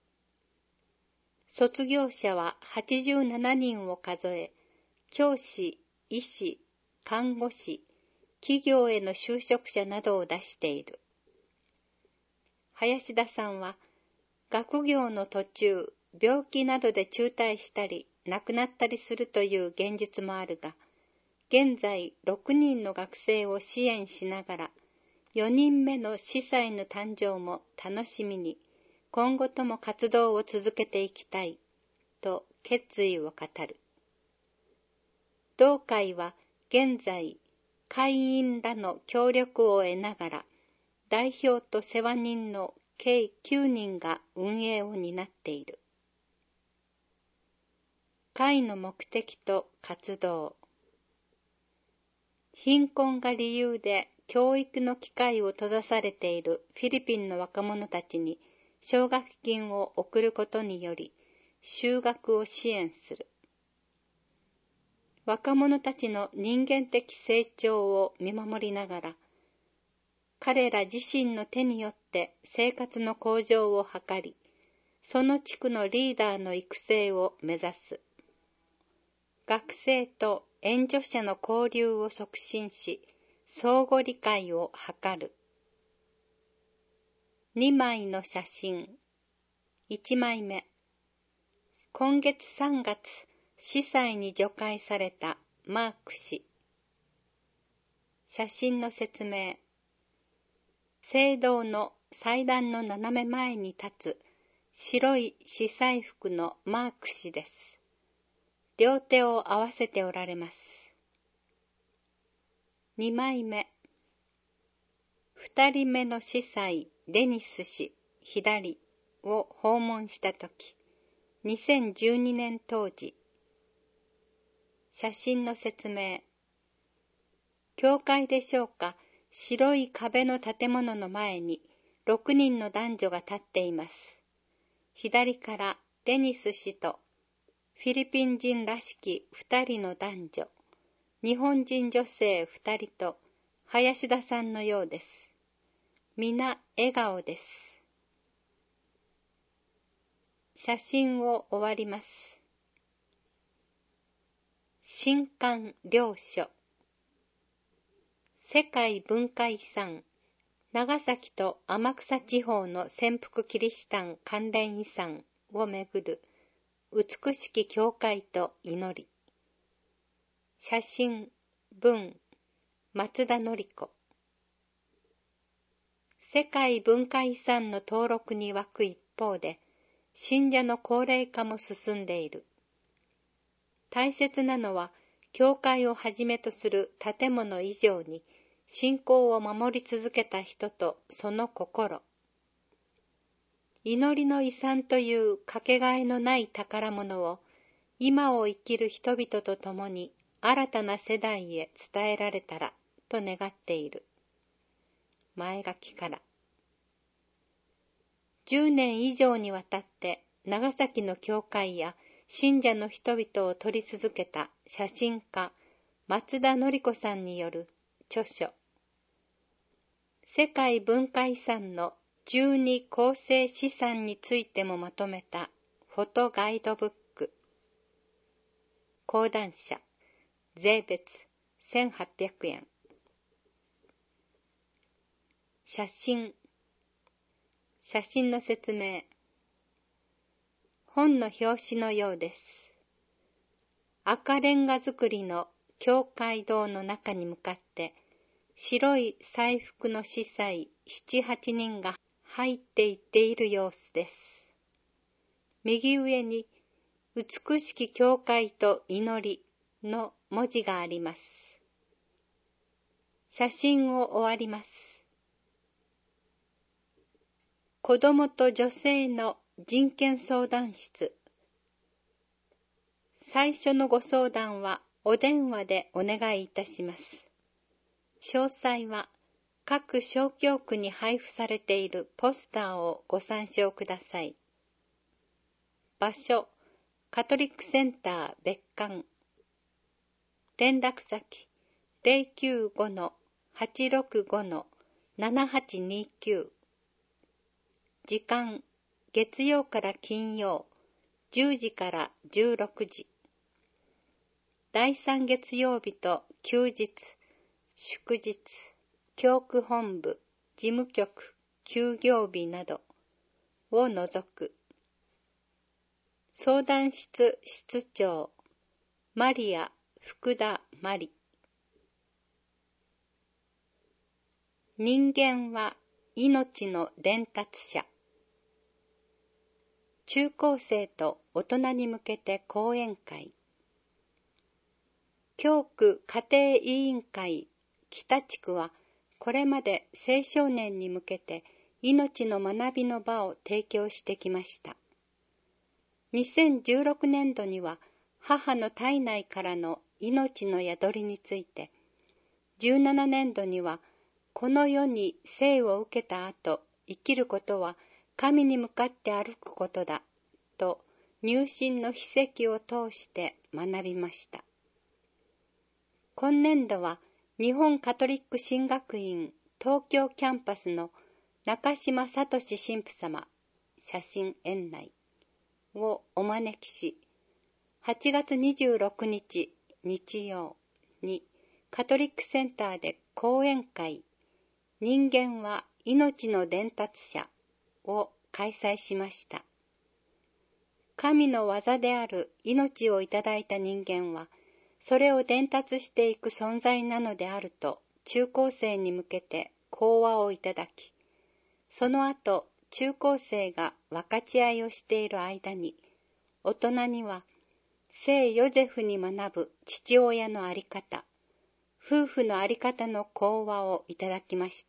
卒業者は87人を数え、教師、医師、看護師、企業への就職者などを出している。林田さんは、学業の途中、病気などで中退したり、亡くなったりするという現実もあるが、現在6人の学生を支援しながら、4人目の司祭の誕生も楽しみに、今後とも活動を続けていきたい、と決意を語る。同会は現在、会員らの協力を得ながら、代表と世話人の計9人が運営を担っている。会の目的と活動。貧困が理由で教育の機会を閉ざされているフィリピンの若者たちに奨学金を送ることにより、就学を支援する。若者たちの人間的成長を見守りながら、彼ら自身の手によって生活の向上を図り、その地区のリーダーの育成を目指す。学生と援助者の交流を促進し、相互理解を図る。2枚の写真。1枚目。今月3月、司祭に除会されたマーク氏。写真の説明。聖堂の祭壇の斜め前に立つ白い司祭服のマーク氏です。両手を合わせておられます。2枚目。2人目の司祭デニス氏左を訪問したとき、2012年当時。写真の説明。教会でしょうか、白い壁の建物の前に6人の男女が立っています。左からデニス氏とフィリピン人らしき2人の男女、日本人女性2人と林田さんのようです。皆笑顔です。写真を終わります。新刊領書。世界文化遺産、長崎と天草地方の潜伏キリシタン関連遺産をめぐる美しき教会と祈り。写真、文、松田典子。世界文化遺産の登録に沸く一方で、 信者の高齢化も進んでいる。大切なのは、教会をはじめとする建物以上に、信仰を守り続けた人とその心。祈りの遺産というかけがえのない宝物を、今を生きる人々と共に新たな世代へ伝えられたらと願っている。前書きから。10年以上にわたって長崎の教会や信者の人々を撮り続けた写真家松田典子さんによる著書、世界文化遺産の12構成資産についてもまとめたフォトガイドブック。講談社、税別1800円。写真の説明。本の表紙のようです。赤レンガ造りの教会堂の中に向かって白い祭服の司祭7、8人が入っていっている様子です。右上に美しき教会と祈りの文字があります。写真を終わります。子どもと女性の人権相談室。最初のご相談はお電話でお願いいたします。詳細は各小教区に配布されているポスターをご参照ください。場所、カトリックセンター別館。連絡先、095-865-7829。時間、月曜から金曜、10時から16時。第3月曜日と休日、祝日、教区本部、事務局、休業日などを除く。相談室室長、マリア・福田真理。人間は命の伝達者。中高生と大人に向けて講演会。教区家庭委員会北地区はこれまで青少年に向けて命の学びの場を提供してきました。2016年度には母の体内からの命の宿りについて、17年度にはこの世に生を受けた後、生きることは神に向かって歩くことだと入信の秘跡を通して学びました。今年度は日本カトリック神学院東京キャンパスの中島聡神父様、写真園内をお招きし、8月26日日曜にカトリックセンターで講演会人間は命の伝達者を開催しました。神の技である命をいただいた人間は、それを伝達していく存在なのであると中高生に向けて講話をいただき、その後中高生が分かち合いをしている間に、大人には聖ヨゼフに学ぶ父親のあり方、夫婦のあり方の講話をいただきました。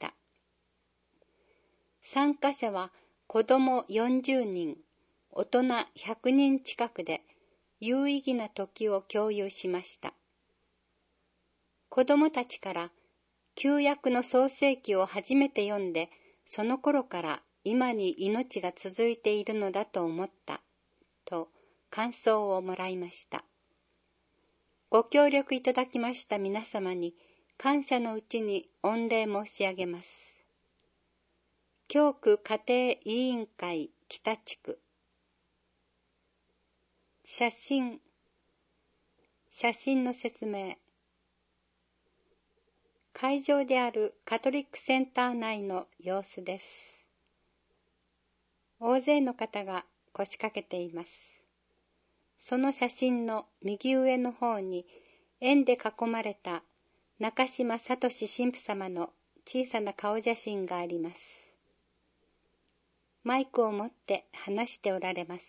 参加者は子ども40人、大人100人近くで有意義な時を共有しました。子どもたちから旧約の創世記を初めて読んで、その頃から今に命が続いているのだと思ったと感想をもらいました。ご協力いただきました皆様に感謝のうちに御礼申し上げます。教区家庭委員会北地区。写真の説明。会場であるカトリックセンター内の様子です。大勢の方が腰掛けています。その写真の右上の方に円で囲まれた中島聡神父様の小さな顔写真があります。 マイクを持って話しておられます。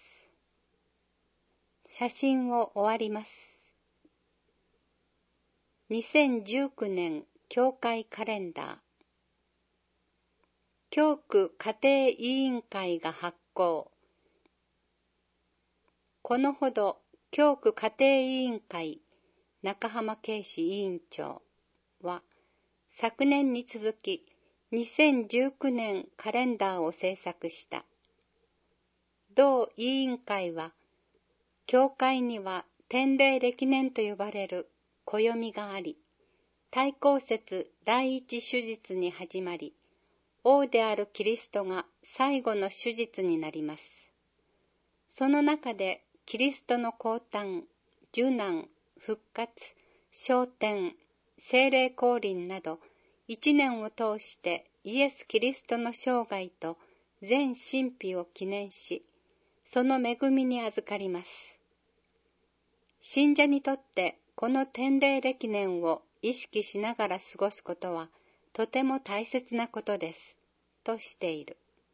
写真を終わります。2019年教会カレンダー。教区家庭委員会が発行。このほど、教区家庭委員会中浜圭司委員長は、昨年に続き2019年カレンダーを制作した。同委員会は、教会には典礼歴年と呼ばれる暦があり、対抗節第一手術に始まり、王であるキリストが最後の手術になります。その中でキリストの降誕、受難、復活、昇天、聖霊降臨など、一年を通してイエス・キリストの生涯と全神秘を記念し、その恵みに預かります。信者にとってこの典礼歴年を意識しながら過ごすことはとても大切なことです、としている。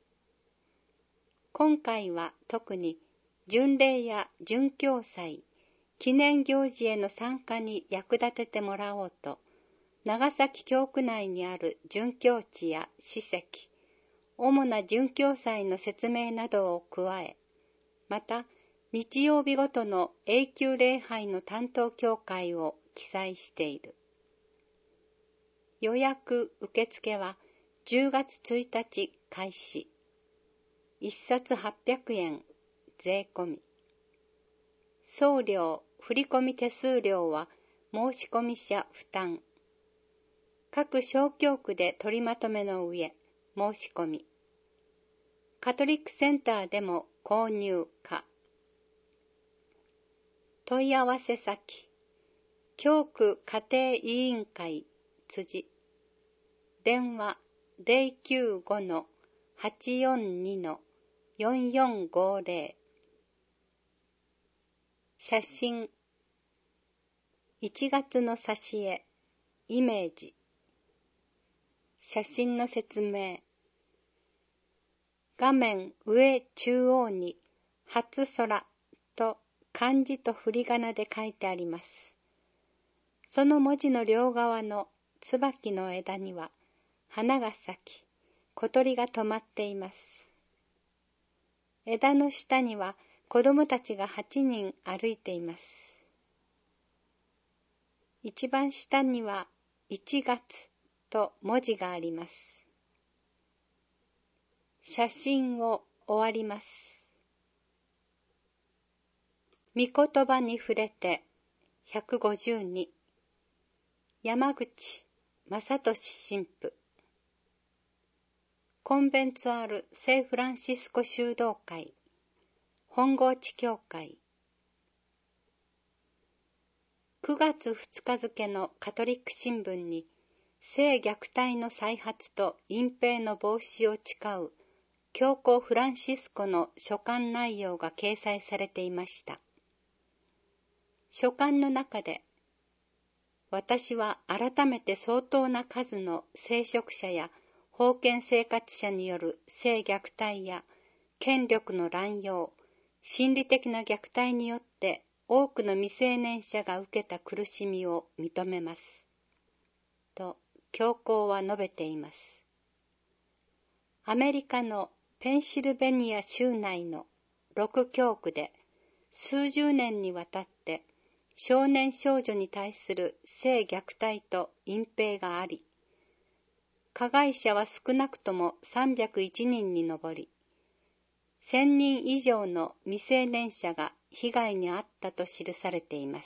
今回は特に巡礼や殉教祭、記念行事への参加に役立ててもらおうと、長崎教区内にある殉教地や史跡、主な殉教祭の説明などを加え、また日曜日ごとの永久礼拝の担当教会を記載している。予約受付は10月1日開始。1冊800円、税込み。送料、振込手数料は申込者負担。各小教区で取りまとめの上、申し込み。カトリックセンターでも購入可。問い合わせ先、教区家庭委員会辻。電話 095-842-4450。写真、1月の挿絵、イメージ。写真の説明。画面上中央に初空と漢字と振り仮名で書いてあります。その文字の両側の椿の枝には花が咲き、小鳥が止まっています。枝の下には子供たちが8人歩いています。一番下には1月と文字があります。写真を終わります。御言葉に触れて152。山口正俊神父。コンベンツアール聖フランシスコ修道会本郷地教会。9月2日付のカトリック新聞に性虐待の再発と隠蔽の防止を誓う教皇フランシスコの書簡内容が掲載されていました。書簡の中で、私は改めて相当な数の聖職者や封建生活者による性虐待や権力の乱用、心理的な虐待によって多くの未成年者が受けた苦しみを認めます。と教皇は述べています。アメリカのペンシルベニア州内の6教区で数十年にわたって少年少女に対する性虐待と隠蔽があり、加害者は少なくとも301人に上り、1000人以上の未成年者が被害に遭ったと記されています。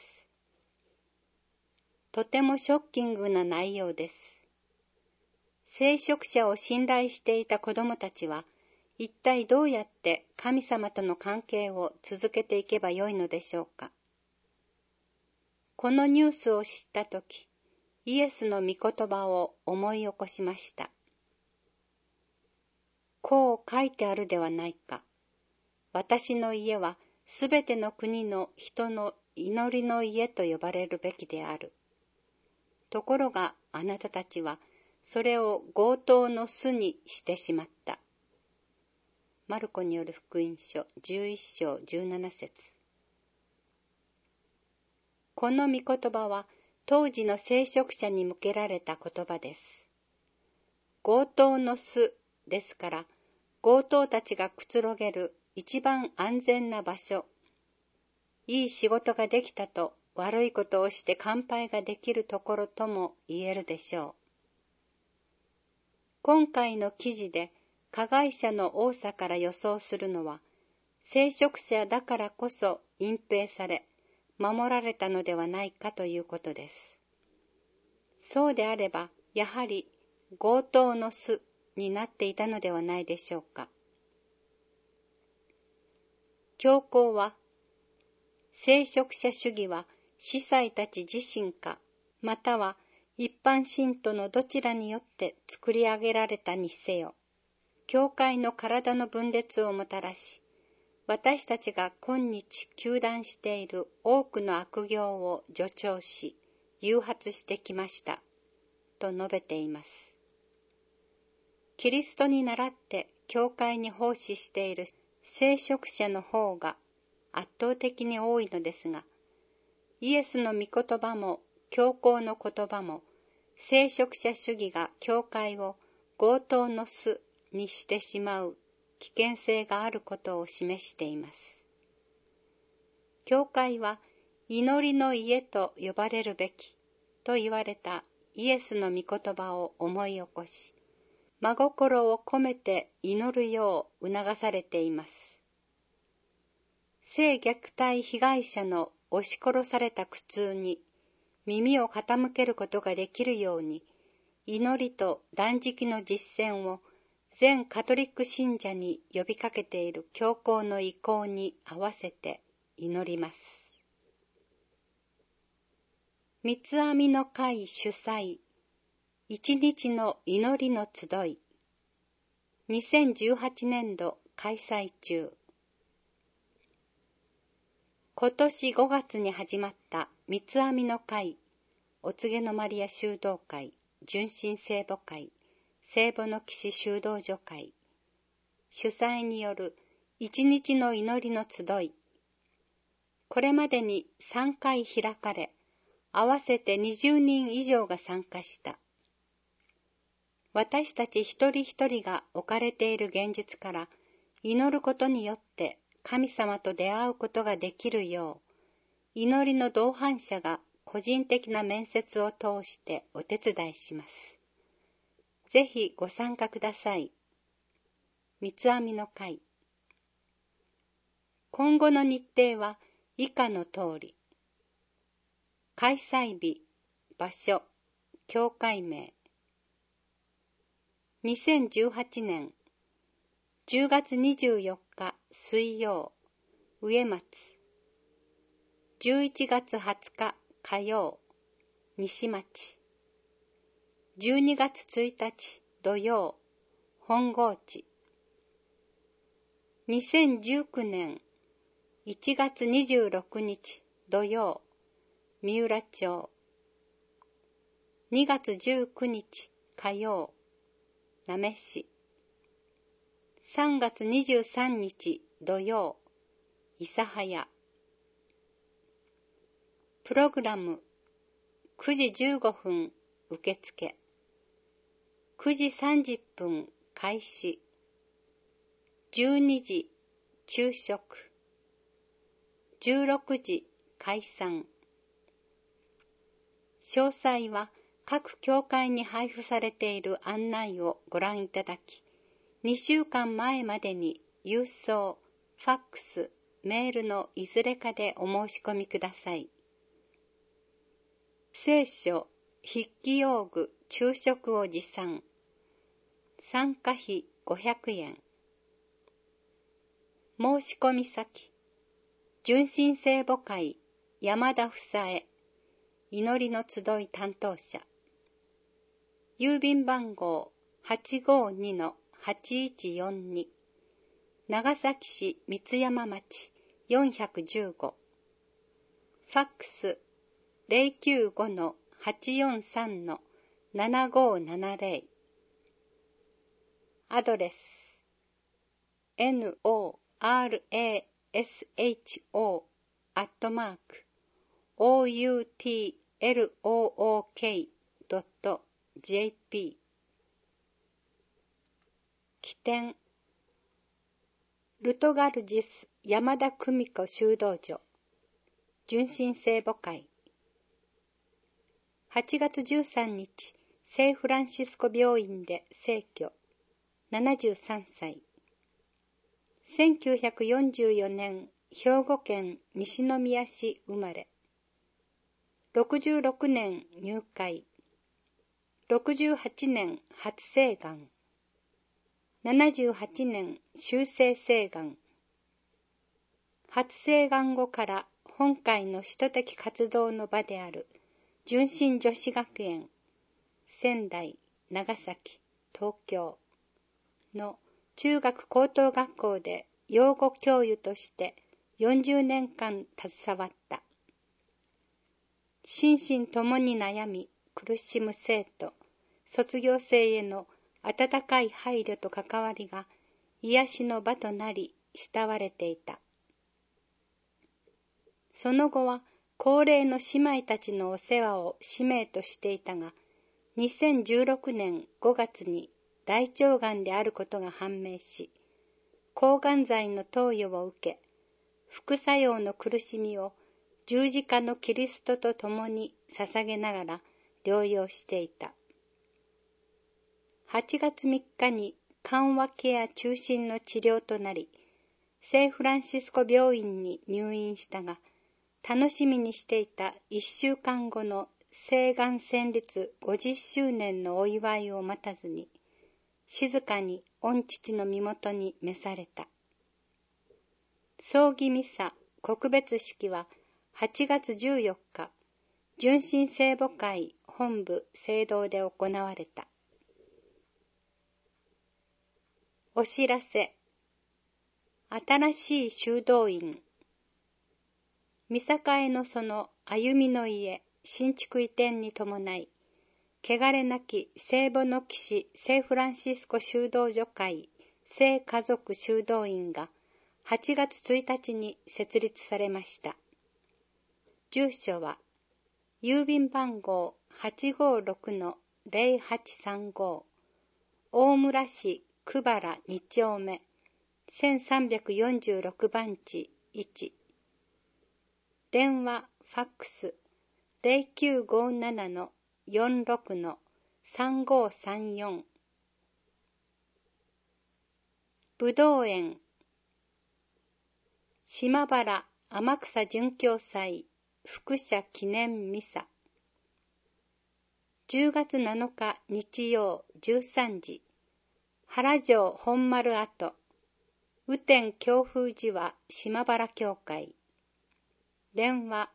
とてもショッキングな内容です。聖職者を信頼していた子供たちは、一体どうやって神様との関係を続けていけばよいのでしょうか。このニュースを知ったとき、イエスの御言葉を思い起こしました。こう書いてあるではないか。私の家はすべての国の人の祈りの家と呼ばれるべきである。ところがあなたたちはそれを強盗の巣にしてしまった。 マルコによる福音書11章17節。この御言葉は当時の聖職者に向けられた言葉です。強盗の巣ですから、強盗たちがくつろげる一番安全な場所、いい仕事ができたと悪いことをして乾杯ができるところとも言えるでしょう。今回の記事で加害者の多さから予想するのは、聖職者だからこそ隠蔽され、守られたのではないかということです。そうであれば、やはり強盗の巣になっていたのではないでしょうか。教皇は、聖職者主義は司祭たち自身か、または一般信徒のどちらによって作り上げられたにせよ、教会の体の分裂をもたらし、私たちが今日糾弾している多くの悪行を助長し、誘発してきました、と述べています。キリストに倣って教会に奉仕している聖職者の方が圧倒的に多いのですが、イエスの御言葉も教皇の言葉も、聖職者主義が教会を強盗の巣にしてしまう危険性があることを示しています。教会は祈りの家と呼ばれるべきと言われたイエスの御言葉を思い起こし、真心を込めて祈るよう促されています。性虐待被害者の押し殺された苦痛に耳を傾けることができるように、祈りと断食の実践を全カトリック信者に呼びかけている教皇の意向に合わせて祈ります。三つ編みの会主催、一日の祈りの集い、2018年度開催中。今年5月に始まった三つ編みの会、お告げのマリア修道会、純真聖母会、聖母の騎士修道女会、主催による一日の祈りの集い。これまでに3回開かれ、合わせて20人以上が参加した。私たち一人一人が置かれている現実から祈ることによって神様と出会うことができるよう、祈りの同伴者が個人的な面接を通してお手伝いします。ぜひご参加ください。三つ編みの会。今後の日程は以下の通り。開催日、場所、教会名。2018年10月24日水曜、植松。11月20日火曜、西町。12月1日土曜、本郷地。2019年1月26日土曜、三浦町。2月19日火曜、なめ市。3月23日土曜、諫早。プログラム9時15分受付。9時30分開始。12時昼食。16時解散。詳細は各教会に配布されている案内をご覧いただき、2週間前までに郵送、ファックス、メールのいずれかでお申し込みください。聖書、筆記用具、昼食を持参。参加費500円。申し込み先、純真聖母会、山田房江、祈りの集い担当者。郵便番号 852-8142、長崎市三山町415。ファックス 095-843-7570。アドレス norasaoutlok.jp 起点ルトガルジス山田久美子修道女純真聖母会8月13日聖フランシスコ病院で逝去73歳1944年兵庫県西宮市生まれ66年入会68年初聖願78年修正聖願初聖願後から本会の使徒的活動の場である純真女子学園仙台、長崎、東京の中学高等学校で養護教諭として40年間携わった。心身ともに悩み苦しむ生徒、卒業生への温かい配慮と関わりが癒しの場となり慕われていた。その後は高齢の姉妹たちのお世話を使命としていたが、2016年5月に大腸がんであることが判明し、抗がん剤の投与を受け、副作用の苦しみを十字架のキリストと共に捧げながら療養していた。8月3日に緩和ケア中心の治療となり、聖フランシスコ病院に入院したが、楽しみにしていた1週間後の聖願戦立50周年のお祝いを待たずに、静かに御父の身元に召された。葬儀ミサ、告別式は8月14日、純真聖母会本部聖堂で行われた。お知らせ。新しい修道院。見栄のその歩みの家、新築移転に伴い、汚れなき聖母の騎士聖フランシスコ修道女会聖家族修道院が8月1日に設立されました。住所は、郵便番号 856-0835 大村市久原2丁目1346番地1電話ファックス 0957-46-3534 ぶどう園島原天草殉教祭福社記念ミサ10月7日日曜13時原城本丸跡雨天強風寺は島原教会電話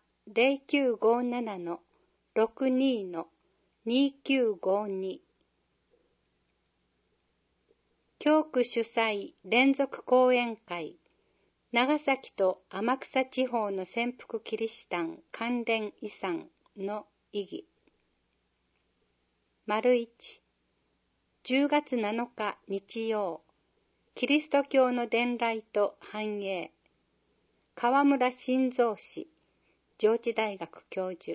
0957-62-2952 教区主催連続講演会長崎と天草地方の潜伏キリシタン関連遺産の意義 ①10 月7日日曜キリスト教の伝来と繁栄河村新三氏上智大学教授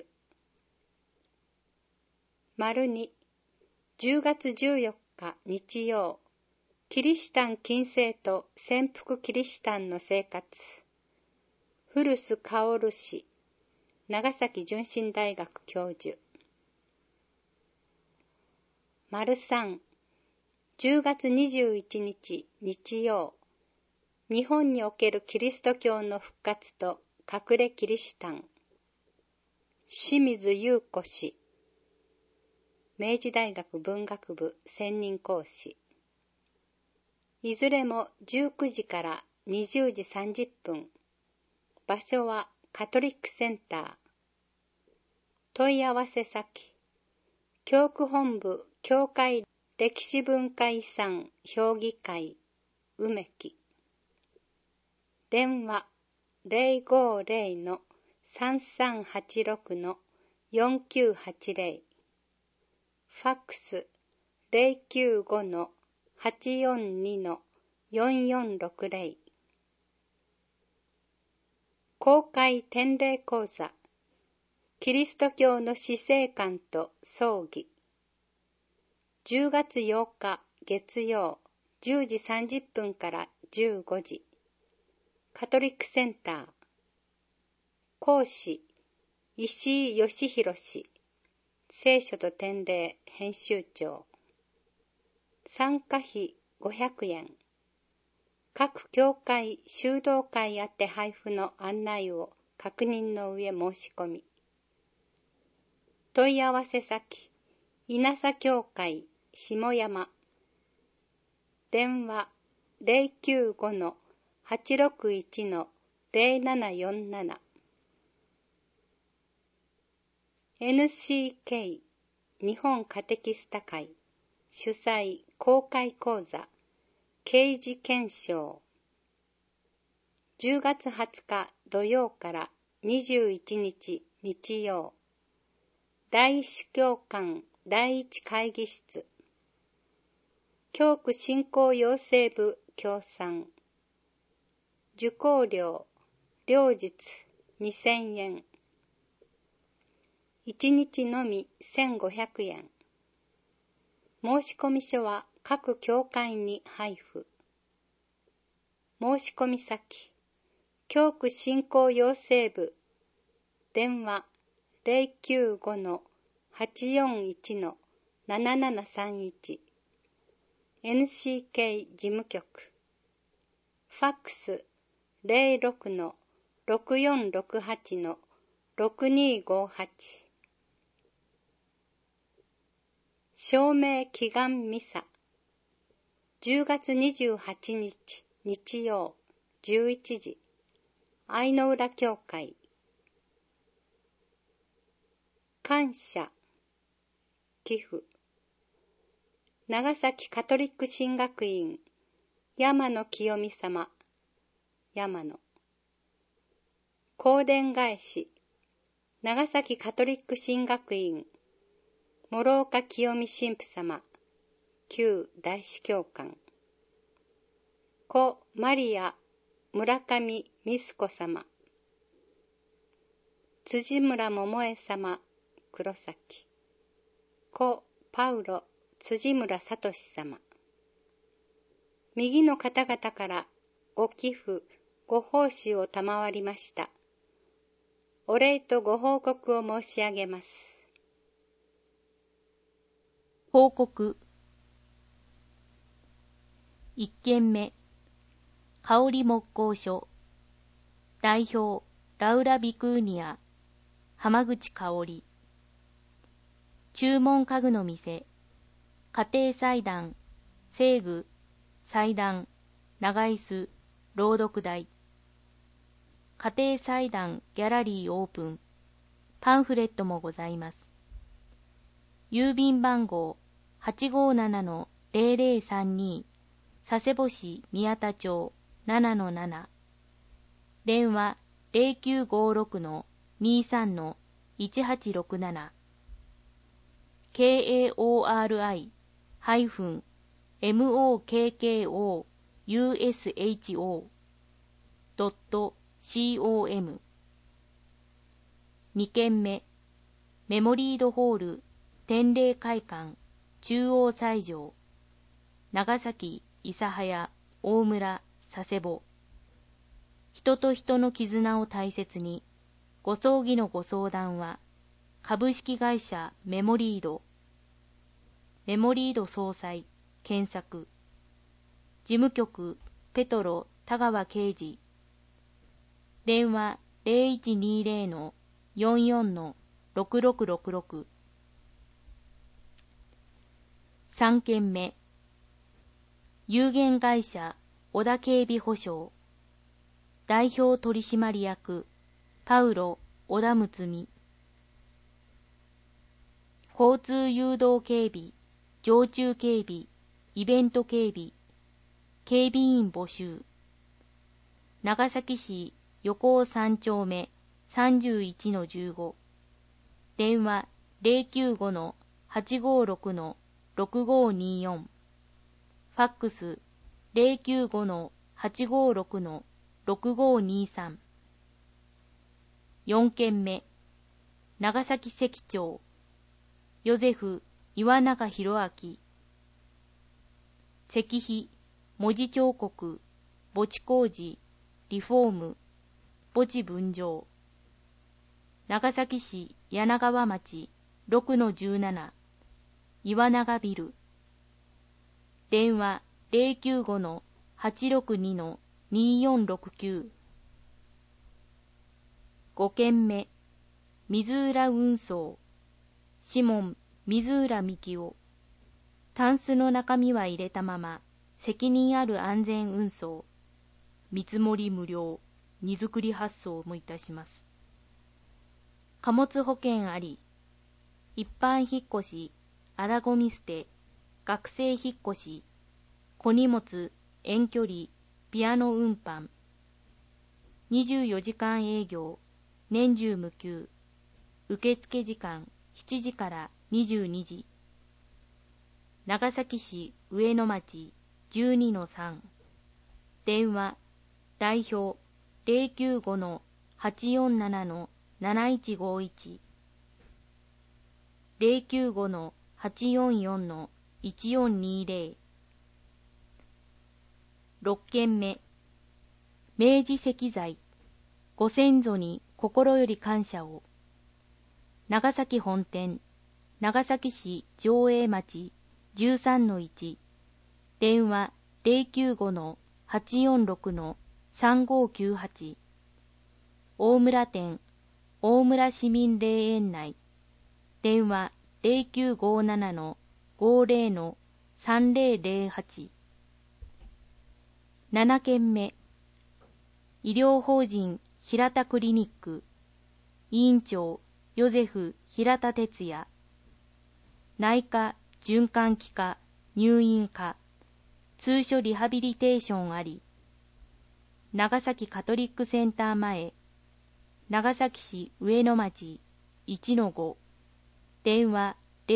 ②10 月14日日曜キリシタン禁制と潜伏キリシタンの生活古巣薫氏長崎純真大学教授 ③10 月21日日曜日本におけるキリスト教の復活と隠れキリシタン清水優子氏明治大学文学部専任講師いずれも19時から20時30分場所はカトリックセンター問い合わせ先教区本部教会歴史文化遺産評議会梅木電話 050-3386-4980 ファックス 095-842-23 4460。公開典礼講座、キリスト教の死生観と葬儀。10月8日月曜10時30分から15時。カトリックセンター。講師、石井義弘氏。聖書と典礼編集長。参加費500円。各教会、修道会宛て配布の案内を確認の上申し込み。問い合わせ先、稲佐教会、下山。電話 095-861-0747。NCK 日本カテキスタ会主催公開講座啓示検証。10月20日土曜から21日日曜。第一教館第一会議室。教区振興養成部協賛。受講料、両日2000円。1日のみ1500円。申込書は各教会に配布。申込先、教区振興養成部。電話 095-841-7731。NCK 事務局。ファックス 06-6468-6258。証明祈願ミサ。10月28日日曜11時。愛の浦教会。感謝。寄付。長崎カトリック神学院山野清美様。山野。香典返し。長崎カトリック神学院諸岡清美神父様。旧大司教官。故マリア村上美須子様。辻村桃江様。黒崎。故パウロ辻村聡様。右の方々からご寄付、ご奉仕を賜りました。お礼とご報告を申し上げます。 報告。1件目、香り木工所。代表、ラウラ・ビクーニア、浜口香織。注文家具の店。家庭祭壇、聖具、祭壇、長椅子、朗読台。家庭祭壇ギャラリーオープン。パンフレットもございます。郵便番号 857-0032 佐世保市宮田町 7-7。電話 0956-23-1867。KORI-MOKKOUSHO.com。 2件目、メモリードホール典礼会館中央斎場。長崎、諫早、大村、佐世保。人と人の絆を大切に、ご葬儀のご相談は、株式会社メモリード。メモリード総裁、検索。事務局、ペトロ、田川啓二。電話 0120-44-6666。3件目、有限会社小田警備保障。代表取締役、パウロ・小田睦美。交通誘導警備、常駐警備、イベント警備、警備員募集。長崎市横尾3丁目 31-15。電話 095-856-6524。ファックス 095-856-6523。4件目、長崎関町、ヨゼフ岩永博明。石碑、文字彫刻、墓地工事、リフォーム、墓地分譲。長崎市柳川町 6-17 岩永ビル。電話 095-862-2469。5件目、水浦運送、シモン水浦幹夫。タンスの中身は入れたまま、責任ある安全運送、見積もり無料、荷造り発送もいたします。貨物保険あり、一般引っ越し、荒ゴミ捨て、学生引っ越し、小荷物、遠距離、ピアノ運搬。24時間営業、年中無休。受付時間7時から22時。長崎市上野町 12-3。電話、代表 095-847-7151。095-844-1420。6件目、明治石材、ご先祖に心より感謝を。長崎本店、長崎市上栄町 13-1。電話 095-846-3598。大村店、大村市民霊園内。電話 0957-50-3008。7件目、医療法人平田クリニック、委員長ヨゼフ平田哲也。内科、循環器科、入院科、通所リハビリテーションあり。長崎カトリックセンター前、長崎市上野町 1-5。電話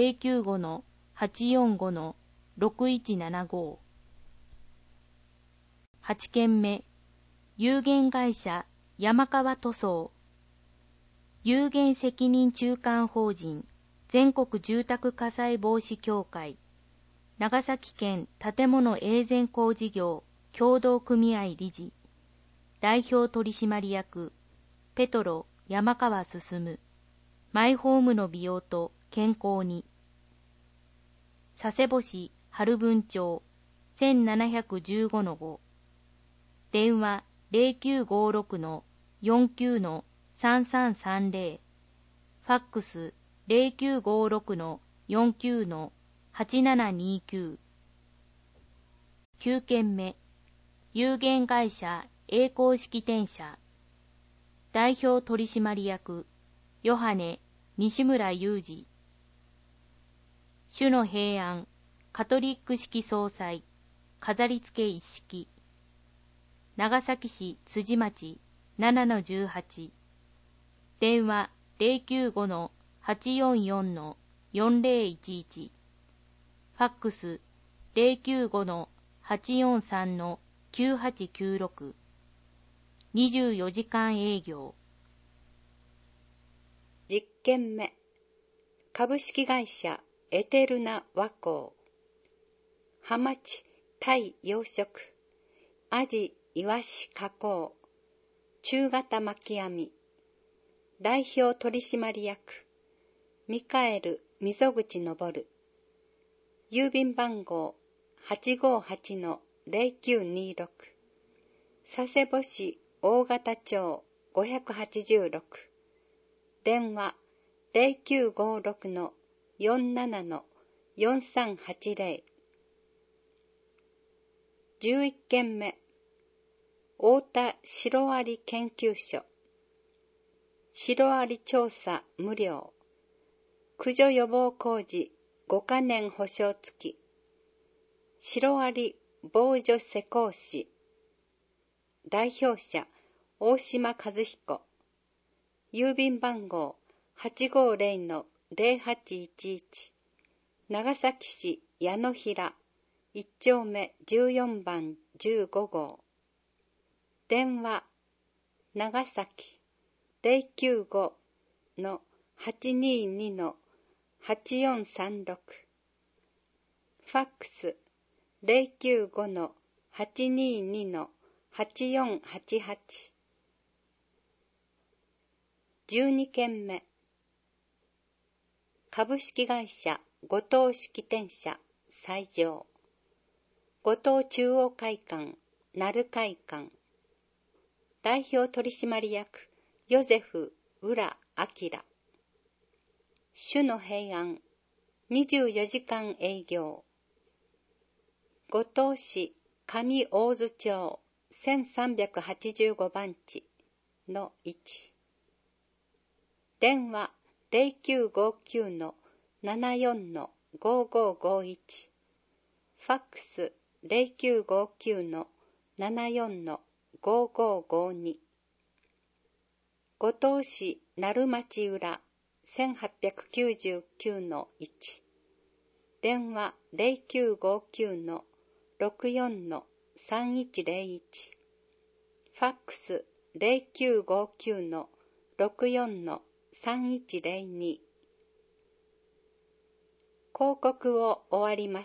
095-845-6175。8件目、有限会社山川塗装、有限責任中間法人全国住宅火災防止協会、長崎県建物永全工事業協同組合理事、代表取締役ペトロ山川進。マイホームの美容と健康に。佐世保市春分町 1715-5。電話 0956-49-3330。ファックス 0956-49-8729。9件目、有限会社栄光式典社、代表取締役ヨハネ西村雄二。主の平安カトリック式総裁飾り付け一式。長崎市辻町 7-18。電話 095-844-4011。ファックス 095-843-9896。24時間営業。 10件目、株式会社エテルナ和光、ハマチタイ養殖、アジイワシ加工、中型巻き網、代表取締役ミカエル溝口昇。郵便番号 858-0926。佐世保市大型町586。電話 0956-47-4380。11件目、太田シロアリ研究所、シロアリ調査無料、駆除予防工事5カ年保証付き、シロアリ防除施工士、代表者大島和彦。郵便番号 850-0811。長崎市矢野平 1丁目14番15号。電話、長崎 095-822-8436。ファックス 095-822-8488。12件目。株式会社後藤式天社西条。後藤中央会館、鳴会館。代表取締役、ヨゼフ・浦明。主の平安、24時間営業。五島市上大津町1385番地の1。電話0959-74-5551。ファックス0959-74-5552。五島市鳴町浦1899-1。電話0959-64-3101。ファックス0959-64-3102。広告を終わります。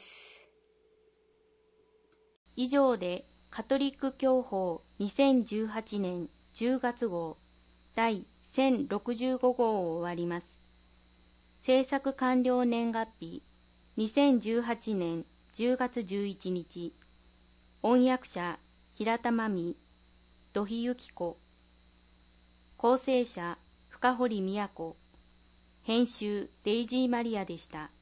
以上でカトリック教法2018年10月号第1065号を終わります。制作完了年月日2018年10月11日。音訳者平田真美、土肥由紀子。構成者深堀都。編集デイジーマリアでした。